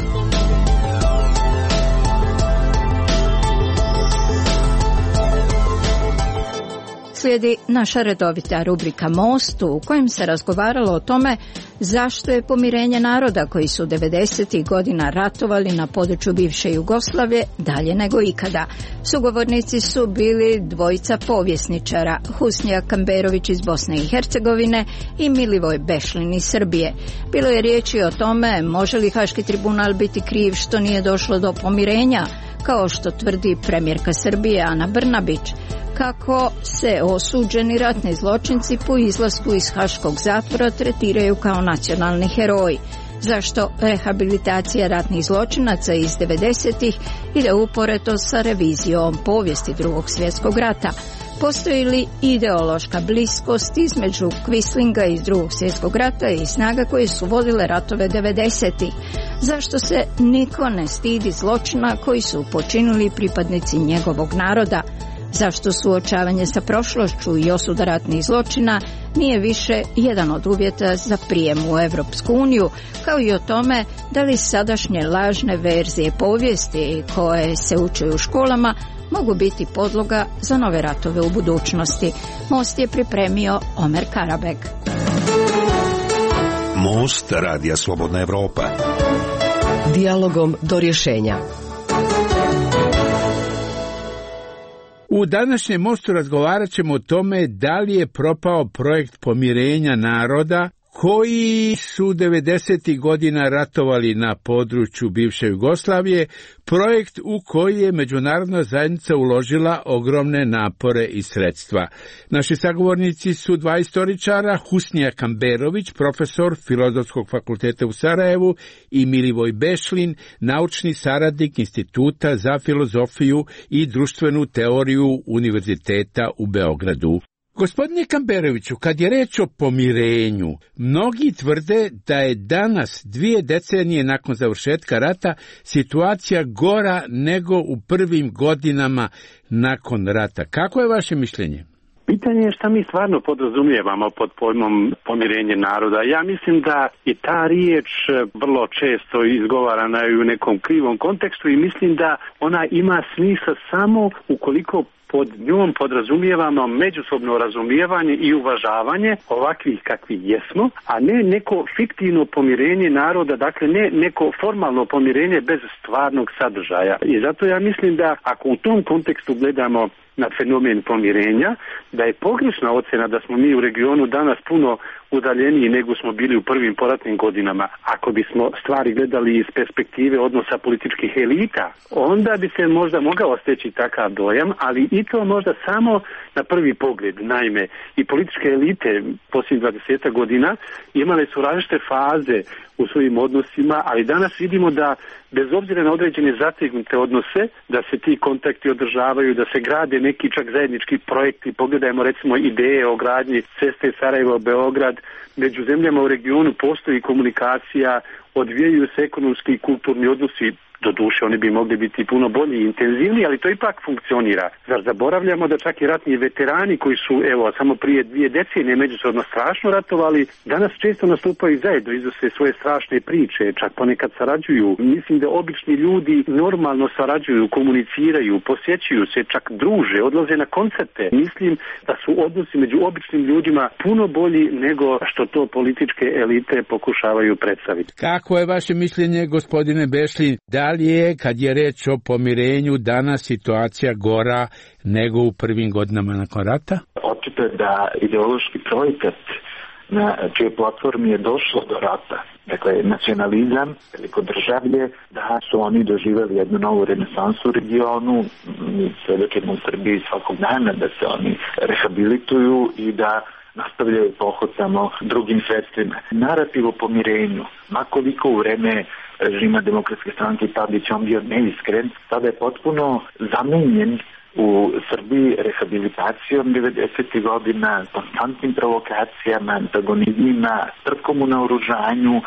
Slijedi naša redovita rubrika Most u kojem se razgovaralo o tome zašto je pomirenje naroda koji su 90. godina ratovali na području bivše Jugoslavije dalje nego ikada. Sugovornici su bili dvojica povjesničara, Husnija Kamberović iz Bosne i Hercegovine i Milivoj Bešlin iz Srbije. Bilo je riječi o tome može li Haški tribunal biti kriv što nije došlo do pomirenja, kao što tvrdi premijerka Srbije Ana Brnabić. Kako se osuđeni ratni zločinci po izlasku iz Haškog zatvora tretiraju kao nacionalni heroji. Zašto rehabilitacija ratnih zločinaca iz 90-ih ide uporedo sa revizijom povijesti Drugog svjetskog rata? Postoji li ideološka bliskost između Quislinga iz Drugog svjetskog rata i snaga koje su vodile ratove 90-ih? Zašto se niko ne stidi zločina koji su počinili pripadnici njegovog naroda? Zašto suočavanje sa prošlošću i osuda ratnih zločina nije više jedan od uvjeta za prijem u Evropsku uniju, kao i o tome da li sadašnje lažne verzije povijesti koje se uče u školama mogu biti podloga za nove ratove u budućnosti. Most je pripremio Omer Karabek. Most Radija Slobodna Evropa. Dijalogom do rješenja. U današnjem mostu razgovarat ćemo o tome da li je propao projekt pomirenja naroda koji su 90. godina ratovali na području bivše Jugoslavije, projekt u koji je međunarodna zajednica uložila ogromne napore i sredstva. Naši sagovornici su dva istoričara, Husnija Kamberović, profesor Filozofskog fakulteta u Sarajevu, i Milivoj Bešlin, naučni saradnik Instituta za filozofiju i društvenu teoriju Univerziteta u Beogradu. Gospodine Kamberoviću, kad je reč o pomirenju, mnogi tvrde da je danas, 2 decenije nakon završetka rata, situacija gora nego u prvim godinama nakon rata. Kako je vaše mišljenje? Pitanje je šta mi stvarno podrazumijevamo pod pojmom pomirenje naroda. Ja mislim da je ta riječ vrlo često izgovarana i u nekom krivom kontekstu i mislim da ona ima smisla samo ukoliko pod njom podrazumijevamo međusobno razumijevanje i uvažavanje ovakvih kakvi jesmo, a ne neko fiktivno pomirenje naroda, dakle ne neko formalno pomirenje bez stvarnog sadržaja. I zato ja mislim da ako u tom kontekstu gledamo na fenomen pomirenja, da je pogrešna ocjena da smo mi u regionu danas puno udaljeniji nego smo bili u prvim poratnim godinama. Ako bismo stvari gledali iz perspektive odnosa političkih elita, onda bi se možda mogao steći takav dojam, ali i to možda samo na prvi pogled. Naime, i političke elite posljednjih 20 godina imale su različite faze u svojim odnosima, ali danas vidimo da bez obzira na određene zategnute odnose, da se ti kontakti održavaju, da se grade neki čak zajednički projekti. Pogledajmo recimo ideje o gradnji ceste Sarajevo-Beograd. Među zemljama u regionu postoji komunikacija, odvijaju se ekonomski i kulturni odnosi. Doduše, oni bi mogli biti puno bolji i intenzivniji, ali to ipak funkcionira. Zar zaboravljamo da čak i ratni veterani koji su, samo prije 2 decenije međusobno strašno ratovali, danas često nastupaju zajedno, iznose svoje strašne priče, čak ponekad sarađuju. Mislim da obični ljudi normalno sarađuju, komuniciraju, posjećuju se, čak druže, odlaze na koncerte. Mislim da su odnosi među običnim ljudima puno bolji nego što to političke elite pokušavaju predstaviti. Kako je vaše mišljenje, gospodine Bešlin, da li je, kad je reč o pomirenju, danas situacija gora nego u prvim godinama nakon rata? Očito je da ideološki projekat na čijoj platformi je došlo do rata, dakle nacionalizam, veliko državlje, da su oni doživjeli jednu novu renesansu u regionu. Mi svedočimo u Srbiji svakog dana da se oni rehabilituju i da nastavljaju pohod samo drugim sredstvima. Narativ o pomirenju, makoliko u vreme režima Demokratske stranke i Tadić on bio neiskren, sada je potpuno zamenjen u Srbiji rehabilitacijom 90. godina, konstantnim provokacijama, antagonizmima, trkom u naoružanju,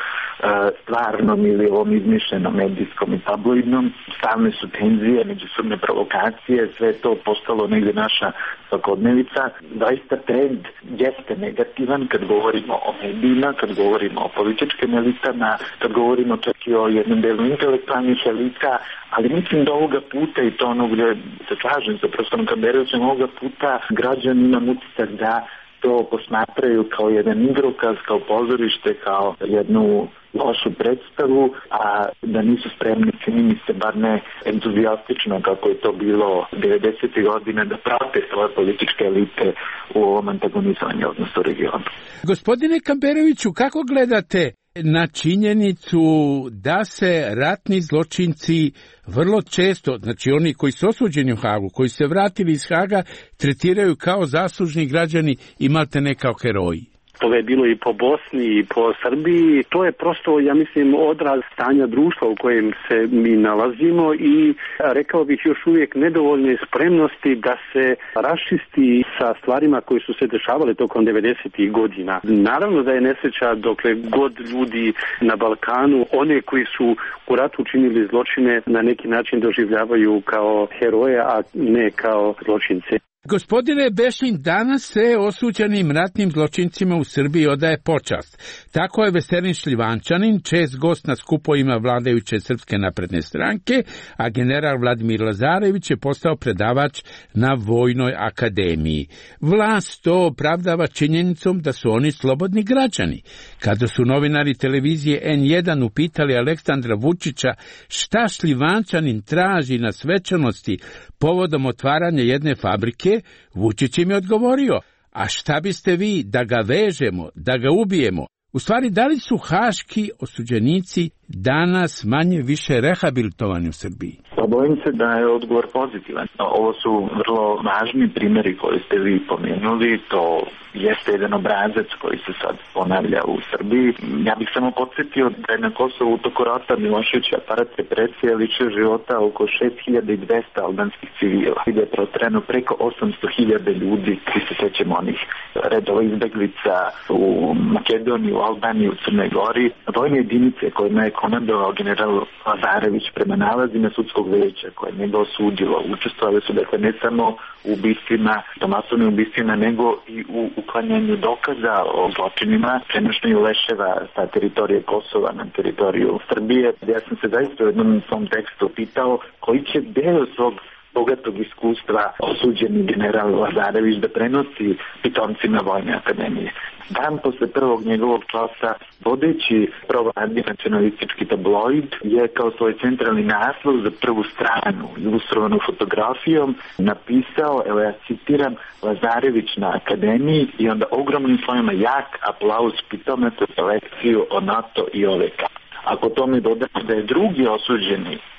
stvarnom ili ovom izmišljenom medijskom i tabloidnom. Stalne su tenzije, međusobne provokacije, sve je to postalo negdje naša svakodnevica. Zaista trend jeste negativan kad govorimo o medijima, kad govorimo o političkim elitama, kad govorimo čak i o jednom delu intelektualnih elita, ali mislim da ovoga puta, i to ono gdje se slažem sa profesorom Kamberovićem, ovoga puta građani imam utisak da to posmatraju kao jedan igrokaz, kao pozorište, kao jednu lošu predstavu, a da nisu spremni, čini mi se, bar ne entuzijastično kako je to bilo 90. godine, da prate svoje političke elite u ovom antagonizovanju odnosu u regionu. Gospodine Kamberoviću, kako gledate na činjenicu da se ratni zločinci vrlo često, znači oni koji su osuđeni u Hagu, koji se vratili iz Haga, tretiraju kao zaslužni građani i maltene kao heroji? To je bilo i po Bosni i po Srbiji. To je prosto, ja mislim, odraz stanja društva u kojem se mi nalazimo i rekao bih još uvijek nedovoljne spremnosti da se raščisti sa stvarima koji su se dešavale tokom 90. godina. Naravno da je nesreća dokle god ljudi na Balkanu, one koji su u ratu činili zločine, na neki način doživljavaju kao heroje, a ne kao zločince. Gospodine Bešlin, danas se osuđenim ratnim zločincima u Srbiji odaje počast. Tako je Veselin Šljivančanin, čest gost na skupovima vladajuće Srpske napredne stranke, a general Vladimir Lazarević je postao predavač na Vojnoj akademiji. Vlast to opravdava činjenicom da su oni slobodni građani. Kada su novinari televizije N1 upitali Aleksandra Vučića šta Šljivančanin traži na svečanosti povodom otvaranja jedne fabrike, Vučić im je odgovorio, a šta biste vi da ga vežemo, da ga ubijemo? U stvari, da li su haški osuđenici danas manje više rehabilitovani u Srbiji? Bojim se da je odgovor pozitivan. Ovo su vrlo važni primjeri koji ste vi pomenuli, to jeste jedan obrazac koji se sad ponavlja u Srbiji. Ja bih samo podsjetio da je na Kosovu u toku rata Milošević aparat represije ličio života oko 6200 albanskih civila. I da je protreno preko 800.000 ljudi, koji se sećamo onih redova izbeglica u Makedoniji, u Albaniji, u Crnoj Gori. Vojne jedinice kojima je komandovao general Lazarević prema nalazima sudskog veća koje je njega osudilo, učestvovali su dakle ne samo u ubistvima, masovnim ubistvima, nego i u uklanjanju dokaza o zločinima, prenošenju leševa sa teritorije Kosova na teritoriju Srbije. Ja sam se zaista u jednom svom tekstu pitao koji će deo svog bogatog iskustva osuđeni general Lazarević da prenosi pitomcima Vojne akademije. Dan posle prvog njegovog časa, vodeći provladni nacionalistički tabloid je kao svoj centralni naslov za prvu stranu, ilustrovanu fotografijom, napisao, evo ja citiram, Lazarević na akademiji, i onda ogromnim slovima jak aplauz pitometu za lekciju o NATO i OVK. Ako tome dodamo da je drugi osuđeni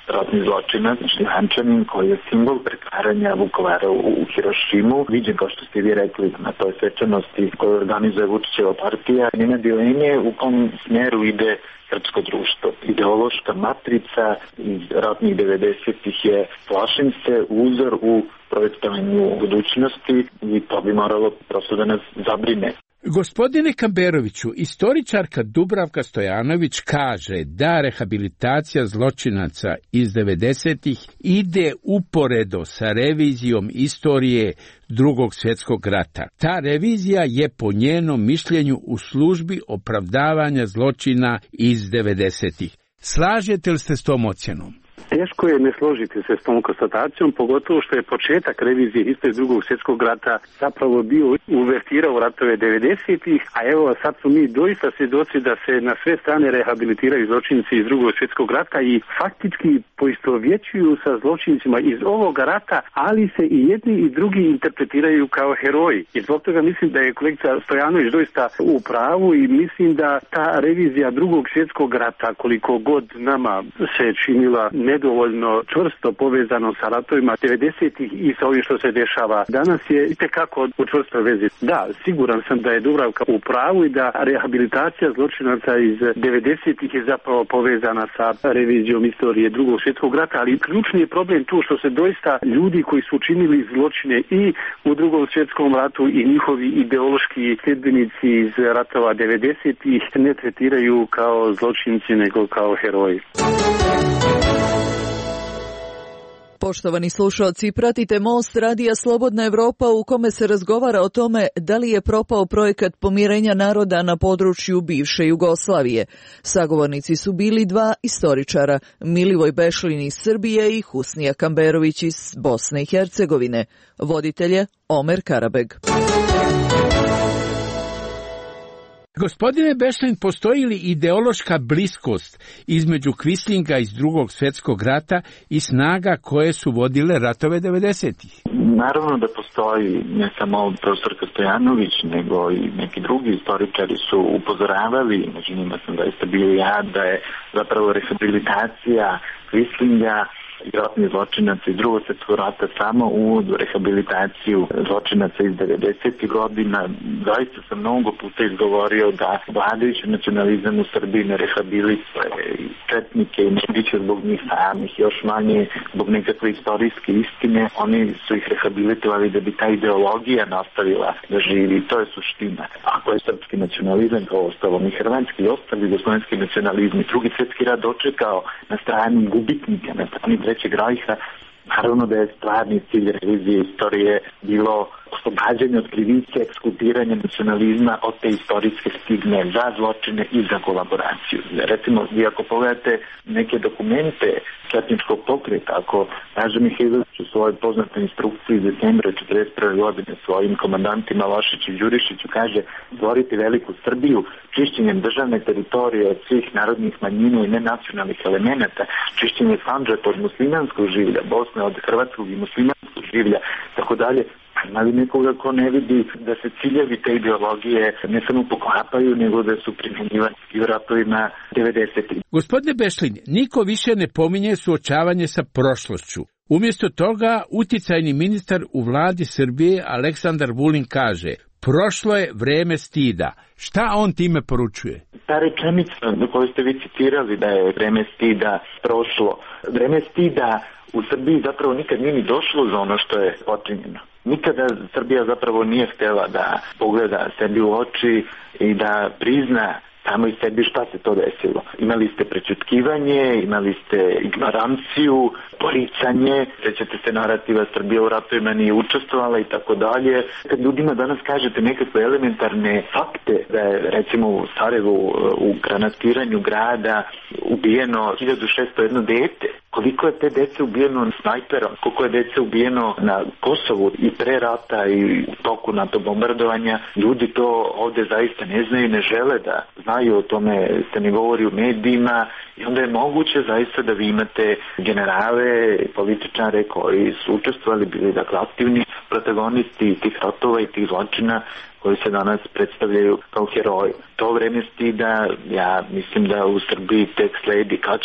ratni zločinac, Hančanin, koji je simbol pretvaranja Vukovara u Hirošimu, viđen, kao što ste vi rekli, na toj svečanosti koju organizuje Vučićeva partija. Nema dileme u kom smjeru ide srpsko društvo. Ideološka matrica iz ratnih 90-ih je, plašim se, uzor u projektovanju budućnosti i to bi moralo prosto da nas zabrine. Gospodine Kamberoviću, istoričarka Dubravka Stojanović kaže da rehabilitacija zločinaca iz 90-ih ide uporedo sa revizijom istorije Drugog svjetskog rata. Ta revizija je po njenom mišljenju u službi opravdavanja zločina iz 90-ih. Slažete li se s tom ocjenom? Teško je ne složiti se s tom konstatacijom, pogotovo što je početak revizije istorije Drugog svjetskog rata zapravo bio uvertira u ratove 90-ih, a evo sad su mi doista svjedoci da se na sve strane rehabilitiraju zločinci iz Drugog svjetskog rata i faktički poistovjećuju sa zločincima iz ovoga rata, ali se i jedni i drugi interpretiraju kao heroji. I zbog toga mislim da je kolegica Stojanović doista u pravu i mislim da ta revizija Drugog svjetskog rata, koliko god nama se činila nedovoljno čvrsto povezano sa ratovima 90-ih i sa ovim što se dešava danas, je itekako u čvrstoj vezi. Da, siguran sam da je Dubravka u pravu i da rehabilitacija zločinaca iz 90-ih je zapravo povezana sa revizijom istorije Drugog svjetskog rata, ali ključni je problem tu što se doista ljudi koji su učinili zločine i u Drugom svjetskom ratu i njihovi ideološki sljedbenici iz ratova 90-ih ne tretiraju kao zločinci nego kao heroji. Poštovani slušalci, pratite Most radija Slobodna Evropa u kome se razgovara o tome da li je propao projekat pomirenja naroda na području bivše Jugoslavije. Sagovornici su bili dva istoričara, Milivoj Bešlin iz Srbije i Husnija Kamberović iz Bosne i Hercegovine. Voditelj je Omer Karabeg. Gospodine Bešlin, postoji li ideološka bliskost između Kvislinga iz Drugog svjetskog rata i snaga koje su vodile ratove 90-ih? Naravno da postoji, ne samo profesorka Stojanović, nego i neki drugi istoričari su upozoravali, među njima sam zaista bio ja, da je zapravo rehabilitacija Kvislinga i ratnih zločinaca iz Drugog svjetskog rata samo uvod u rehabilitaciju zločinaca iz 90. godina. Zaista sam mnogo puta izgovorio da vladajući nacionalizam u Srbiji ne rehabilituje i četnike i Nedića zbog njih samih, još manje zbog nekakve istorijske istine. Oni su ih rehabilitovali da bi ta ideologija nastavila da živi. To je suština. Ako je srpski nacionalizam, kao ostalom i hrvatski i ostali jugoslovenski nacionalizmi, Drugi svjetski rat dočekao na strani gubitnika, na strani Trećeg rajha, naravno da je stvarni cilj revizije istorije bilo oslobađanje od krivice, ekskulpiranje nacionalizma od te istorijske stigme za zločine i za kolaboraciju. Recimo, vi ako pogledate neke dokumente četničkog pokreta, ako Raža Mihajlović u svojoj poznatoj instrukciji iz decembra 1941. godine svojim komandantima Lošiću i Đurišiću kaže stvoriti veliku Srbiju čišćenjem državne teritorije od svih narodnih manjina i nenacionalnih elemenata, čišćenje Sandžaka od muslimanskog življa, Bosne od hrvatskog i muslimanskog življa, tako dalje. Ima li nekoga ko ne vidi da se ciljevi te ideologije ne samo poklapaju, nego da su primjenjivani i u ratovima 90. Gospodine Bešlin, niko više ne pominje suočavanje sa prošlošću. Umjesto toga, uticajni ministar u vladi Srbije Aleksandar Vulin kaže: prošlo je vreme stida. Šta on time poručuje? Ta rečenica do koju ste vi citirali da je vreme stida prošlo. Vreme stida u Srbiji zapravo nikad nije ni došlo za ono što je počinjeno. Nikada Srbija zapravo nije htjela da pogleda sebi u oči i da prizna samo i sebi šta se to desilo. Imali ste prečutkivanje, imali ste ignoranciju, poricanje, sećate se narativa Srbija u ratovima nije učestvovala i tako dalje. Kad ljudima danas kažete nekakve elementarne fakte, da je recimo u Sarajevu u granatiranju grada ubijeno 1601 dete, koliko je te dece ubijeno snajperom, koliko je dece ubijeno na Kosovu i pre rata i u toku NATO bombardovanja, ljudi to ovdje zaista ne znaju i ne žele da znaju, o tome se ne govori u medijima i onda je moguće zaista da vi imate generale, političare koji su učestvovali, bili dakle aktivni protagonisti tih ratova i tih zločina koji se danas predstavljaju kao heroji. To vreme stida, ja mislim da u Srbiji tek sledi kad će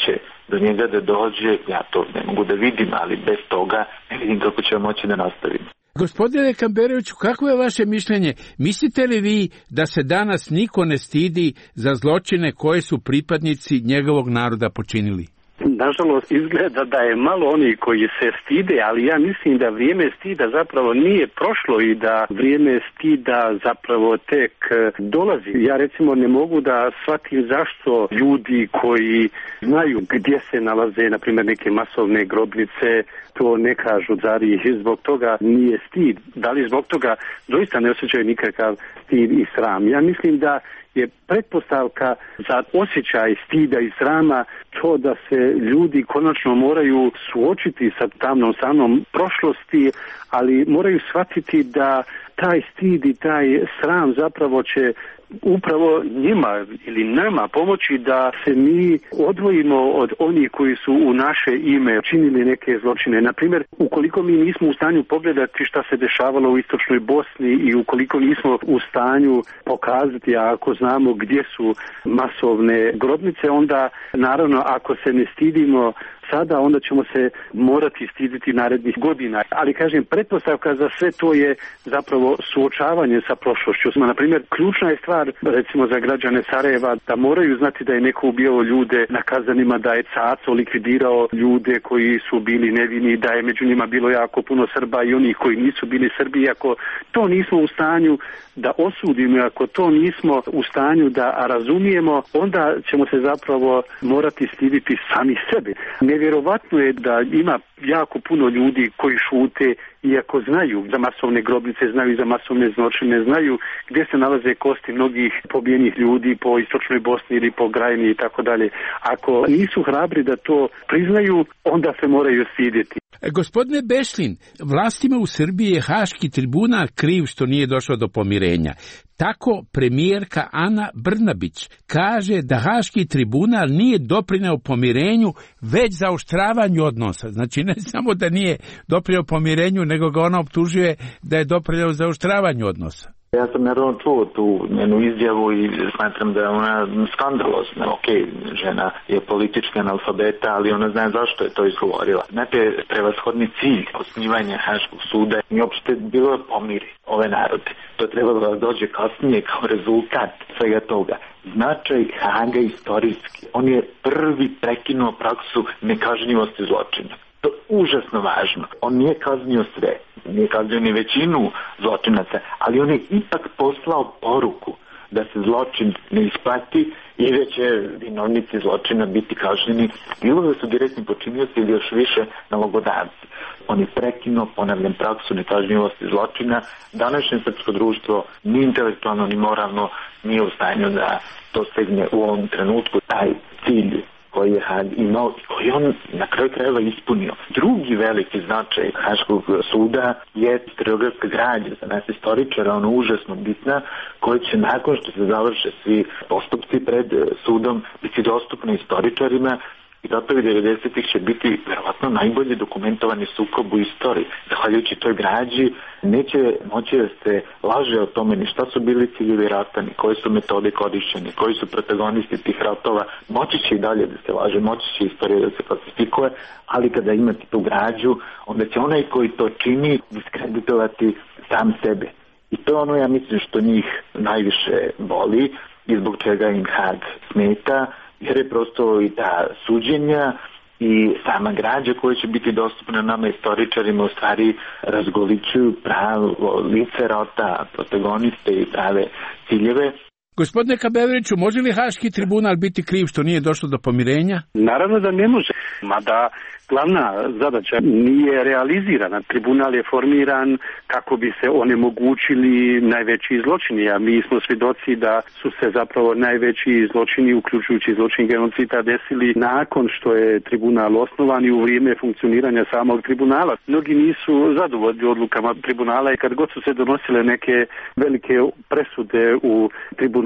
do njega da dođe, ja to ne mogu da vidim, ali bez toga ne vidim kako ćemo moći da nastavimo. Gospodine Kamberoviću, kako je vaše mišljenje? Mislite li vi da se danas niko ne stidi za zločine koje su pripadnici njegovog naroda počinili? Nažalost, izgleda da je malo oni koji se stide, ali ja mislim da vrijeme stida zapravo nije prošlo i da vrijeme stida zapravo tek dolazi. Ja recimo ne mogu da shvatim zašto ljudi koji znaju gdje se nalaze, na primjer, neke masovne grobnice, to ne kažu, zar ih zbog toga nije stid. Da li zbog toga doista ne osjećaju nikakav stid i sram? Ja mislim da je pretpostavka za osjećaj stida i srama to da se ljudi konačno moraju suočiti sa tamnom stranom prošlosti, ali moraju shvatiti da taj stid i taj sram zapravo će upravo njima ili nama pomoći da se mi odvojimo od onih koji su u naše ime činili neke zločine. Naprimjer, ukoliko mi nismo u stanju pogledati šta se dešavalo u istočnoj Bosni i ukoliko nismo u stanju pokazati, a ako znamo gdje su masovne grobnice, onda naravno ako se ne stidimo sada, onda ćemo se morati stiditi narednih godina. Ali kažem, pretpostavka za sve to je zapravo suočavanje sa prošlošću. Na primjer, ključna je stvar, recimo za građane Sarajeva, da moraju znati da je neko ubijao ljude na Kazanima, da je Caco likvidirao ljude koji su bili nevini, da je među njima bilo jako puno Srba i onih koji nisu bili Srbi. Ako to nismo u stanju da osudimo, ako to nismo u stanju da razumijemo, onda ćemo se zapravo morati stiditi sami sebe. Nevjerovatno je da ima jako puno ljudi koji šute, iako znaju za masovne grobnice, znaju za masovne zločine, znaju gdje se nalaze kosti mnogih pobijenih ljudi po istočnoj Bosni ili po Krajini i tako dalje. Ako nisu hrabri da to priznaju, onda se moraju stidjeti. Gospodine Bešlin, vlastima u Srbiji je Haški tribunal kriv što nije došlo do pomirenja. Tako premijerka Ana Brnabić kaže da Haški tribunal nije doprineo pomirenju, već zaoštravanju odnosa. Znači ne samo da nije doprineo pomirenju, nego ga ona optužuje da je doprineo zaoštravanju odnosa. Ja sam naravno čuo tu njenu izjavu i smatram da je ona skandalozna. Ok, žena je politička analfabeta, ali ona zna zašto je to izgovorila. Znate, prevashodni cilj osnivanja Haškog suda nije uopšte bilo da pomiri ove narode. To je trebalo da dođe kasnije kao rezultat svega toga. Značaj Haga istorijski. On je prvi prekinuo praksu nekažnjivosti zločina. To je užasno važno. On nije kaznio sve, nije kaznio ni većinu zločinaca, ali on je ipak poslao poruku da se zločin ne isplati i da će vinovnici zločina biti kažnjeni, bilo da su direktni počinioci ili još više nalogodavci. On je prekinuo, ponavljam, praksu nekažnjivosti zločina. Današnje srpsko društvo ni intelektualno ni moralno nije u stanju da to stegne u ovom trenutku taj cilj koji je Hag imao i koji on na kraju krajeva ispunio. Drugi veliki značaj Haškog suda je historiografska građa za nas istoričara, ono užasno bitna, koja će nakon što se završe svi postupci pred sudom biti dostupna istoričarima i ratovi 90-ih će biti verovatno najbolje dokumentovani sukob u istoriji. Zahvaljujući toj građi neće moći da se laže o tome ni šta su bili ciljevi rata, ni koje su metode korišćene, koji su protagonisti tih ratova. Moći će i dalje da se laže, moći će istorija da se klasifikuje, ali kada imate tu građu, onda će onaj koji to čini diskreditovati sam sebe. I to je ono, ja mislim, što njih najviše boli i zbog čega im Hag smeta, jer je prosto i ta suđenja i sama građa koja će biti dostupna nama istoričarima u stvari razgoličuju pravo lice rata, protagoniste i prave ciljeve. Gospodine Kamberoviću, može li Haški tribunal biti kriv što nije došlo do pomirenja? Naravno da ne može, mada glavna zadaća nije realizirana. Tribunal je formiran kako bi se onemogućili najveći zločini, a mi smo svjedoci da su se zapravo najveći zločini, uključujući zločin genocida, desili nakon što je tribunal osnovan i u vrijeme funkcioniranja samog tribunala. Mnogi nisu zadovoljni odlukama tribunala i kad god su se donosile neke velike presude u tribunalu,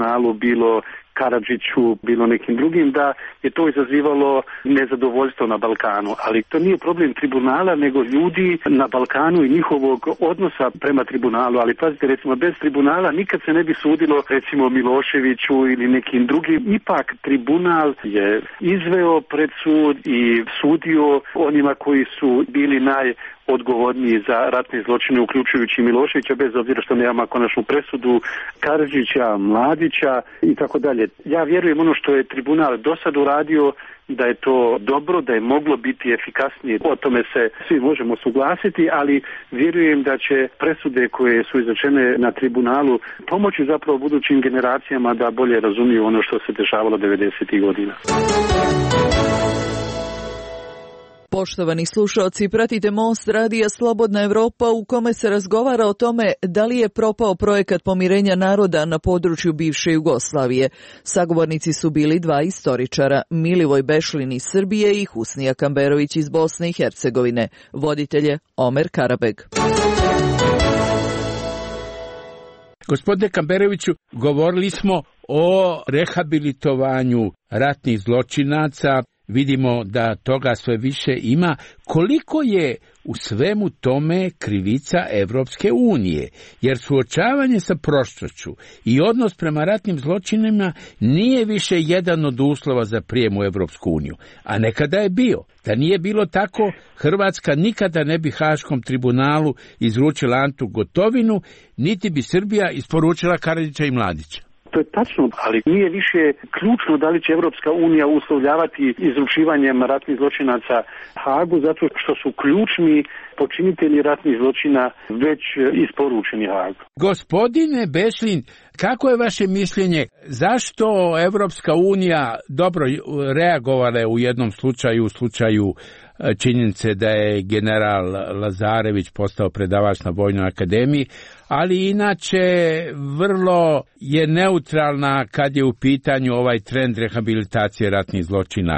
tribunalu, bilo Karadžiću, bilo nekim drugim, da je to izazivalo nezadovoljstvo na Balkanu. Ali to nije problem tribunala, nego ljudi na Balkanu i njihovog odnosa prema tribunalu. Ali pazite, recimo, bez tribunala nikad se ne bi sudilo, recimo, Miloševiću ili nekim drugim. Ipak tribunal je izveo pred sud i sudio onima koji su bili odgovorniji za ratne zločine, uključujući Miloševića, bez obzira što nema konačnu presudu, Karadžića, Mladića i tako dalje. Ja vjerujem ono što je tribunal do sad uradio, da je to dobro, da je moglo biti efikasnije. O tome se svi možemo suglasiti, ali vjerujem da će presude koje su izrečene na tribunalu pomoći zapravo budućim generacijama da bolje razumiju ono što se dešavalo 90. godina. Poštovani slušalci, pratite Most radija Slobodna Evropa u kome se razgovara o tome da li je propao projekat pomirenja naroda na području bivše Jugoslavije. Sagovornici su bili dva istoričara, Milivoj Bešlin iz Srbije i Husnija Kamberović iz Bosne i Hercegovine. Voditelj je Omer Karabeg. Gospodine Kamberoviću, govorili smo o rehabilitovanju ratnih zločinaca. Vidimo da toga sve više ima. Koliko je u svemu tome krivica Evropske unije? Jer suočavanje sa prošlošću i odnos prema ratnim zločinima nije više jedan od uslova za prijem u Evropsku uniju. A nekada je bio. Da nije bilo tako, Hrvatska nikada ne bi Haškom tribunalu izručila Antu Gotovinu, niti bi Srbija isporučila Karadžića i Mladića. To je tačno, ali nije više ključno da li će Evropska unija uslovljavati izručivanjem ratnih zločinaca Hagu, zato što su ključni počinitelji ratnih zločina već isporučeni Hagu. Gospodine Bešlin, kako je vaše mišljenje? Zašto Evropska unija dobro reagovala u jednom slučaju, u slučaju činjenice da je general Lazarević postao predavač na Vojnoj akademiji, ali inače vrlo je neutralna kad je u pitanju ovaj trend rehabilitacije ratnih zločina.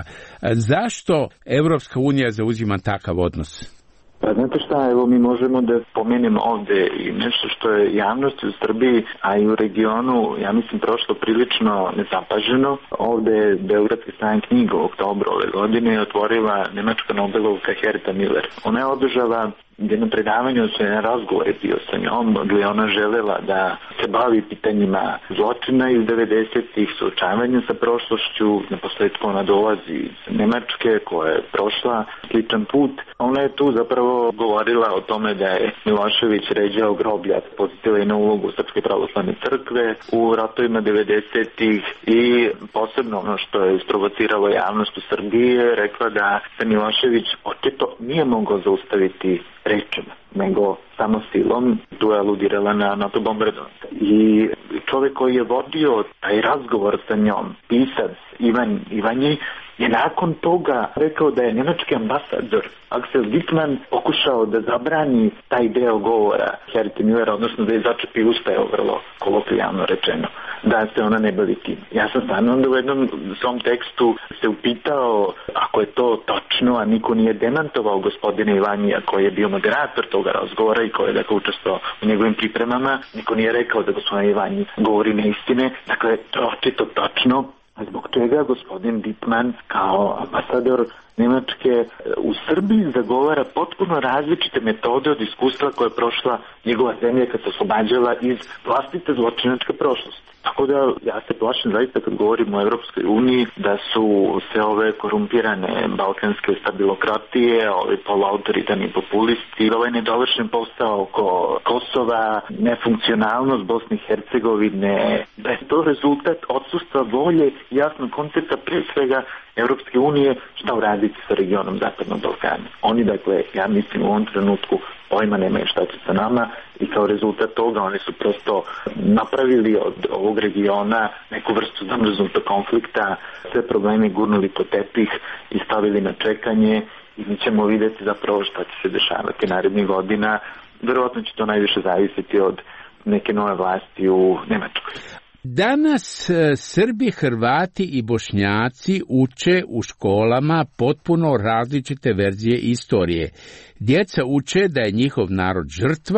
Zašto Evropska unija zauzima takav odnos? Pa znate šta, evo mi možemo da spomenemo ovde i nešto što je javnost u Srbiji, a i u regionu, ja mislim, prošlo prilično nezapaženo. Ovde je Beogradski sajam knjiga u oktobru ove godine otvorila nemačka Nobelovka Herta Miller. Ona je održala jedno predavanje, jedan razgovor je bio sa njom, gdje ona želela da se bavi pitanjima zločina iz 90-ih, suočavanja sa prošlošću. Na posledku ona dolazi iz Nemačke koja je prošla sličan put. Ona je tu zapravo govorila o tome da je Milošević ređao groblja, podsjetila i na ulogu Srpske pravoslavne crkve u ratovima 90-ih i posebno ono što je isprovociralo javnost u Srbiji je rekla da se Milošević očito nije mogao zaustaviti rečima, nego samo silom. Tu je aludirala na NATO bombardovanje. I čovjek koji je vodio taj razgovor sa njom, pisac Ivan Ivanji, je nakon toga rekao da je nemački ambasador Axel Wittmann pokušao da zabrani taj deo govora Herte Millera, odnosno da je začepi uspeo, vrlo kolokvijalno rečeno, da se ona ne bavi tim. Ja sam stvarno onda u jednom svom tekstu se upitao ako je to točno, a niko nije demantovao gospodina Ivanija koji je bio moderator toga razgovora i koji je dakle učestvovao u njegovim pripremama. Niko nije rekao da gospodin Ivanji govori neistine. Dakle, to je očito točno. A zbog čega gospodin Wittmann kao ambasador Nemačke u Srbiji zagovara potpuno različite metode od iskustva koje je prošla njegova zemlja kad se oslobađala iz vlastite zločinačke prošlosti. Tako da ja se plašim zaista kad govorimo o Evropskoj uniji da su sve ove korumpirane balkanske stabilokratije, ovi poluautoritarni populisti, ovaj nedovršen posao oko Kosova, nefunkcionalnost Bosne i Hercegovine, da je to rezultat odsustva volje i jasnog koncepta pre svega Evropske unije šta uraditi sa regionom Zapadnog Balkana. Oni, dakle, ja mislim u ovom trenutku pojma nemaju šta će sa nama i kao rezultat toga oni su prosto napravili od ovog regiona neku vrstu zamrznutog konflikta, sve probleme gurnuli pod tepih i stavili na čekanje i mi ćemo vidjeti zapravo šta će se dešavati narednih godina. Verovatno će to najviše zavisiti od neke nove vlasti u Nemačkoj. Danas Srbi, Hrvati i Bošnjaci uče u školama potpuno različite verzije istorije. Djeca uče da je njihov narod žrtva,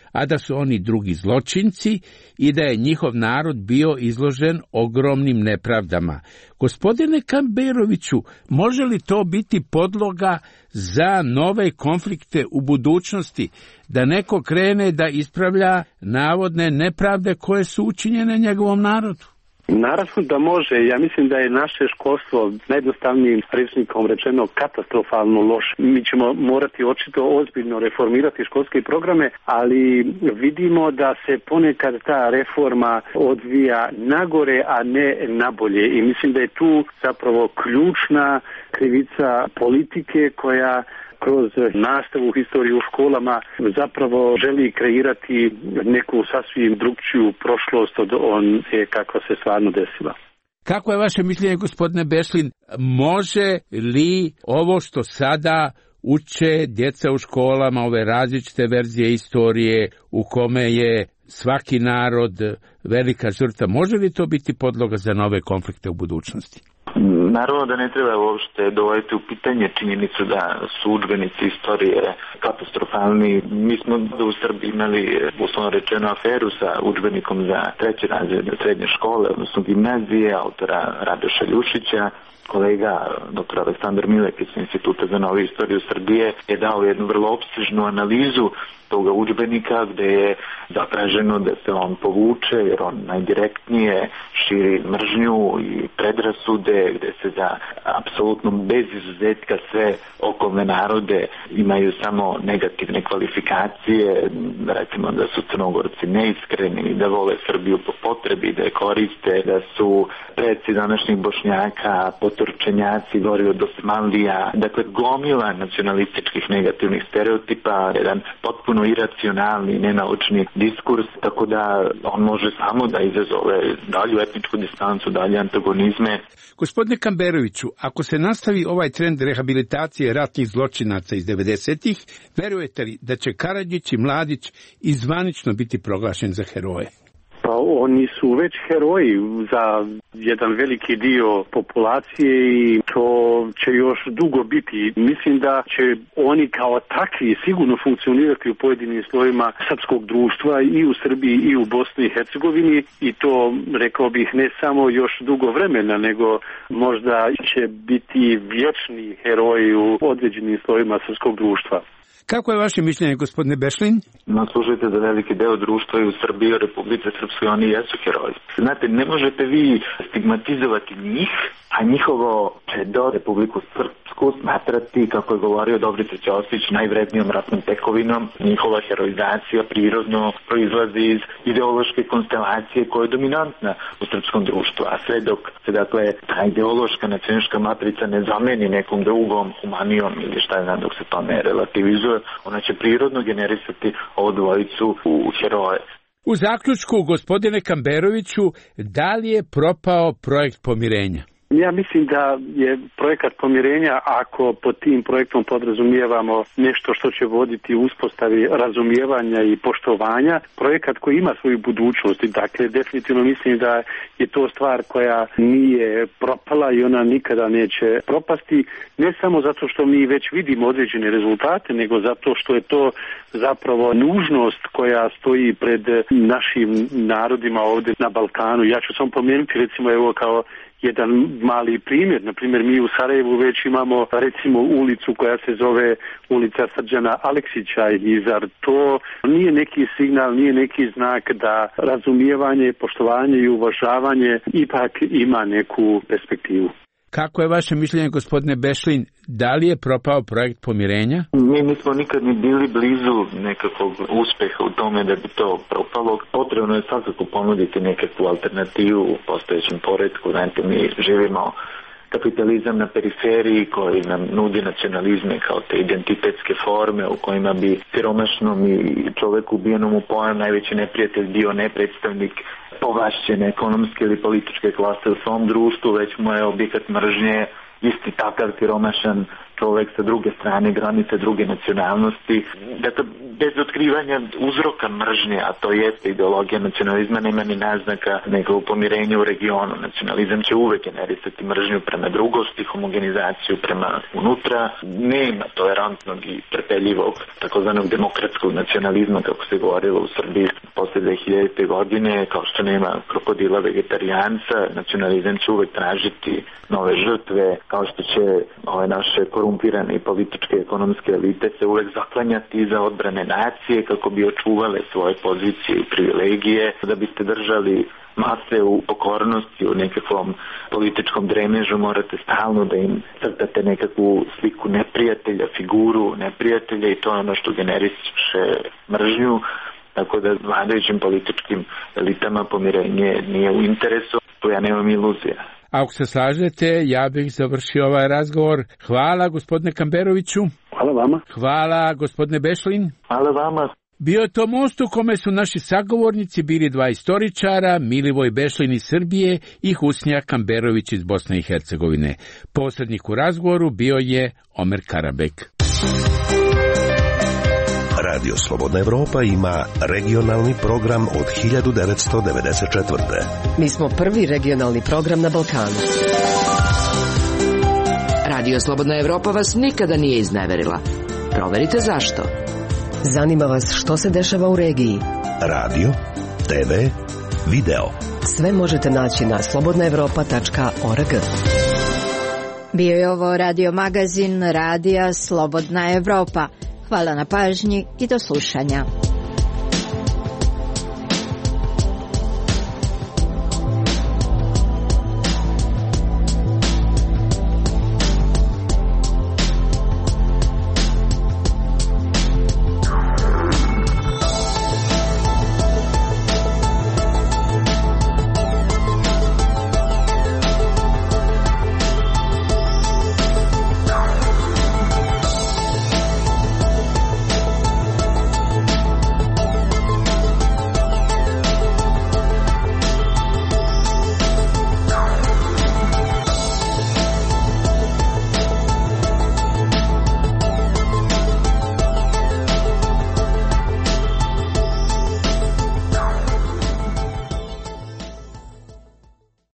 a da su oni drugi zločinci i da je njihov narod bio izložen ogromnim nepravdama. Gospodine Kamberoviću, može li to biti podloga za nove konflikte u budućnosti, da neko krene da ispravlja navodne nepravde koje su učinjene njegovom narodu? Naravno da može. Ja mislim da je naše školstvo najjednostavnijim rečnikom rečeno katastrofalno loše. Mi ćemo morati očito ozbiljno reformirati školske programe, ali vidimo da se ponekad ta reforma odvija nagore, a ne nabolje. I mislim da je tu zapravo ključna krivica politike koja kroz nastavu historiju u školama zapravo želi kreirati neku sasvim drugčiju prošlost od one kakva se stvarno desila. Kako je vaše mišljenje, gospodine Bešlin, može li ovo što sada uče djeca u školama, ove različite verzije istorije u kome je svaki narod velika žrtva, može li to biti podloga za nove konflikte u budućnosti? Naravno da ne treba uopšte dovoditi u pitanje činjenicu da su udžbenici istorije katastrofalni. Mi smo u Srbiji imali, uslovno rečeno, aferu sa udžbenikom za 3. razred srednje škole, odnosno gimnazije, autora Radoša Ljušića. Kolega dr. Aleksandar Milek iz Instituta za novu istoriju Srbije je dao jednu vrlo opsežnu analizu toga udžbenika gde je zatraženo da se on povuče jer on najdirektnije širi mržnju i predrasude, gde se za apsolutno bez izuzetka sve okolne narode imaju samo negativne kvalifikacije, recimo da su Crnogorci neiskreni, da vole Srbiju po potrebi, da je koriste, da su preci današnjih Bošnjaka, poturčenjaci, gori od Osmanlija, dakle gomila nacionalističkih negativnih stereotipa, jedan potpuno iracionalni, nenaučni diskurs, tako da on može samo da izazove dalju etničku distancu, dalje antagonizme. Gospodine Kamberoviću, ako se nastavi ovaj trend rehabilitacije ratnih zločinaca iz 90-ih, verujete li da će Karadžić i Mladić izvanično biti proglašen za heroje? Pa oni su već heroji za jedan veliki dio populacije i to će još dugo biti. Mislim da će oni kao takvi sigurno funkcionirati u pojedinim slojima srpskog društva i u Srbiji i u Bosni i Hercegovini i to, rekao bih, ne samo još dugo vremena, nego možda će biti vječni heroji u određenim slojima srpskog društva. Kako je vaše mišljenje, gospodine Bešlin? Slušajte, da veliki deo društva i u Srbiji, u Republike Srpskoj, oni jesu heroji. Znate, ne možete vi stigmatizovati njih, a njihovo čedo, Republiku Srpsku, smatrati, kako je govorio Dobrica Ćosić, najvrednijom ratnom tekovinom. Njihova heroizacija prirodno proizlazi iz ideološke konstelacije koja je dominantna u srpskom društvu, a sve dok se, dakle, ta ideološka nacionalistička matrica ne zameni nekom drugom, humanijom ili šta je znam, dok se to ne relativizuje, ona će prirodno generisati ovu dvojicu u heroje. U zaključku, gospodine Kamberoviću, da li je propao projekt pomirenja? Ja mislim da je projekat pomirenja, ako pod tim projektom podrazumijevamo nešto što će voditi u uspostavi razumijevanja i poštovanja, projekat koji ima svoju budućnost. Dakle, definitivno mislim da je to stvar koja nije propala i ona nikada neće propasti, ne samo zato što mi već vidimo određene rezultate, nego zato što je to zapravo nužnost koja stoji pred našim narodima ovdje na Balkanu. Ja ću samo pomenuti, recimo, evo kao jedan mali primjer. Naprimjer, mi u Sarajevu već imamo, recimo, ulicu koja se zove ulica Srđana Aleksića i zar to nije neki signal, nije neki znak da razumijevanje, poštovanje i uvažavanje ipak ima neku perspektivu? Kako je vaše mišljenje, gospodine Bešlin, da li je propao projekt pomirenja? Mi nismo nikad ni bili blizu nekakvog uspeha u tome da bi to propalo. Potrebno je svakako ponuditi nekakvu alternativu u postojećem poretku. Znate, mi živimo kapitalizam na periferiji koji nam nudi nacionalizme kao te identitetske forme u kojima bi siromašnom i čoveku ubijenom u pojam najveći neprijatelj bio ne predstavnik povlašćene ekonomske ili političke klase u svom društvu, već mu je objekat mržnje isti takav siromašan čovek sa druge strane granice, druge nacionalnosti. Dakle, bez otkrivanja uzroka mržnje, a to jeste ideologija nacionalizma, nema ni naznaka nego pomirenja u regionu. Nacionalizam će uvek generisati mržnju prema drugosti, homogenizaciju prema unutra. Nema tolerantnog i trpeljivog takozvanog demokratskog nacionalizma, kako se govorilo u Srbiji posle 2000. godine, kao što nema krokodila vegetarijanca. Nacionalizam će uvek tražiti nove žrtve, kao što će ove naše korumpirane i političke ekonomske elite se uvek zaklanjati za odbrane nacije kako bi očuvale svoje pozicije i privilegije, da biste držali mase u pokornosti, u nekakvom političkom dremežu, morate stalno da im crtate nekakvu sliku neprijatelja, figuru neprijatelja, i to je ono što generiše mržnju. Tako da vladajućim političkim elitama pomirenje nije u interesu, to ja nemam iluzija. Ako se slažete, ja bih završio ovaj razgovor. Hvala gospodine Kamberoviću. Hvala vama. Hvala gospodine Bešlin. Hvala vama. Bio je to most u kome su naši sagovornici bili dva istoričara, Milivoj Bešlin iz Srbije i Husnija Kamberović iz Bosne i Hercegovine. Posrednik u razgovoru bio je Omer Karabek. Radio Slobodna Evropa ima regionalni program od 1994. Mi smo prvi regionalni program na Balkanu. Radio Slobodna Evropa vas nikada nije izneverila. Proverite zašto. Zanima vas što se dešava u regiji. Radio, TV, video. Sve možete naći na slobodnaevropa.org. Bio je ovo radio magazin Radija Slobodna Evropa. Hvala na pažnji i do slušanja.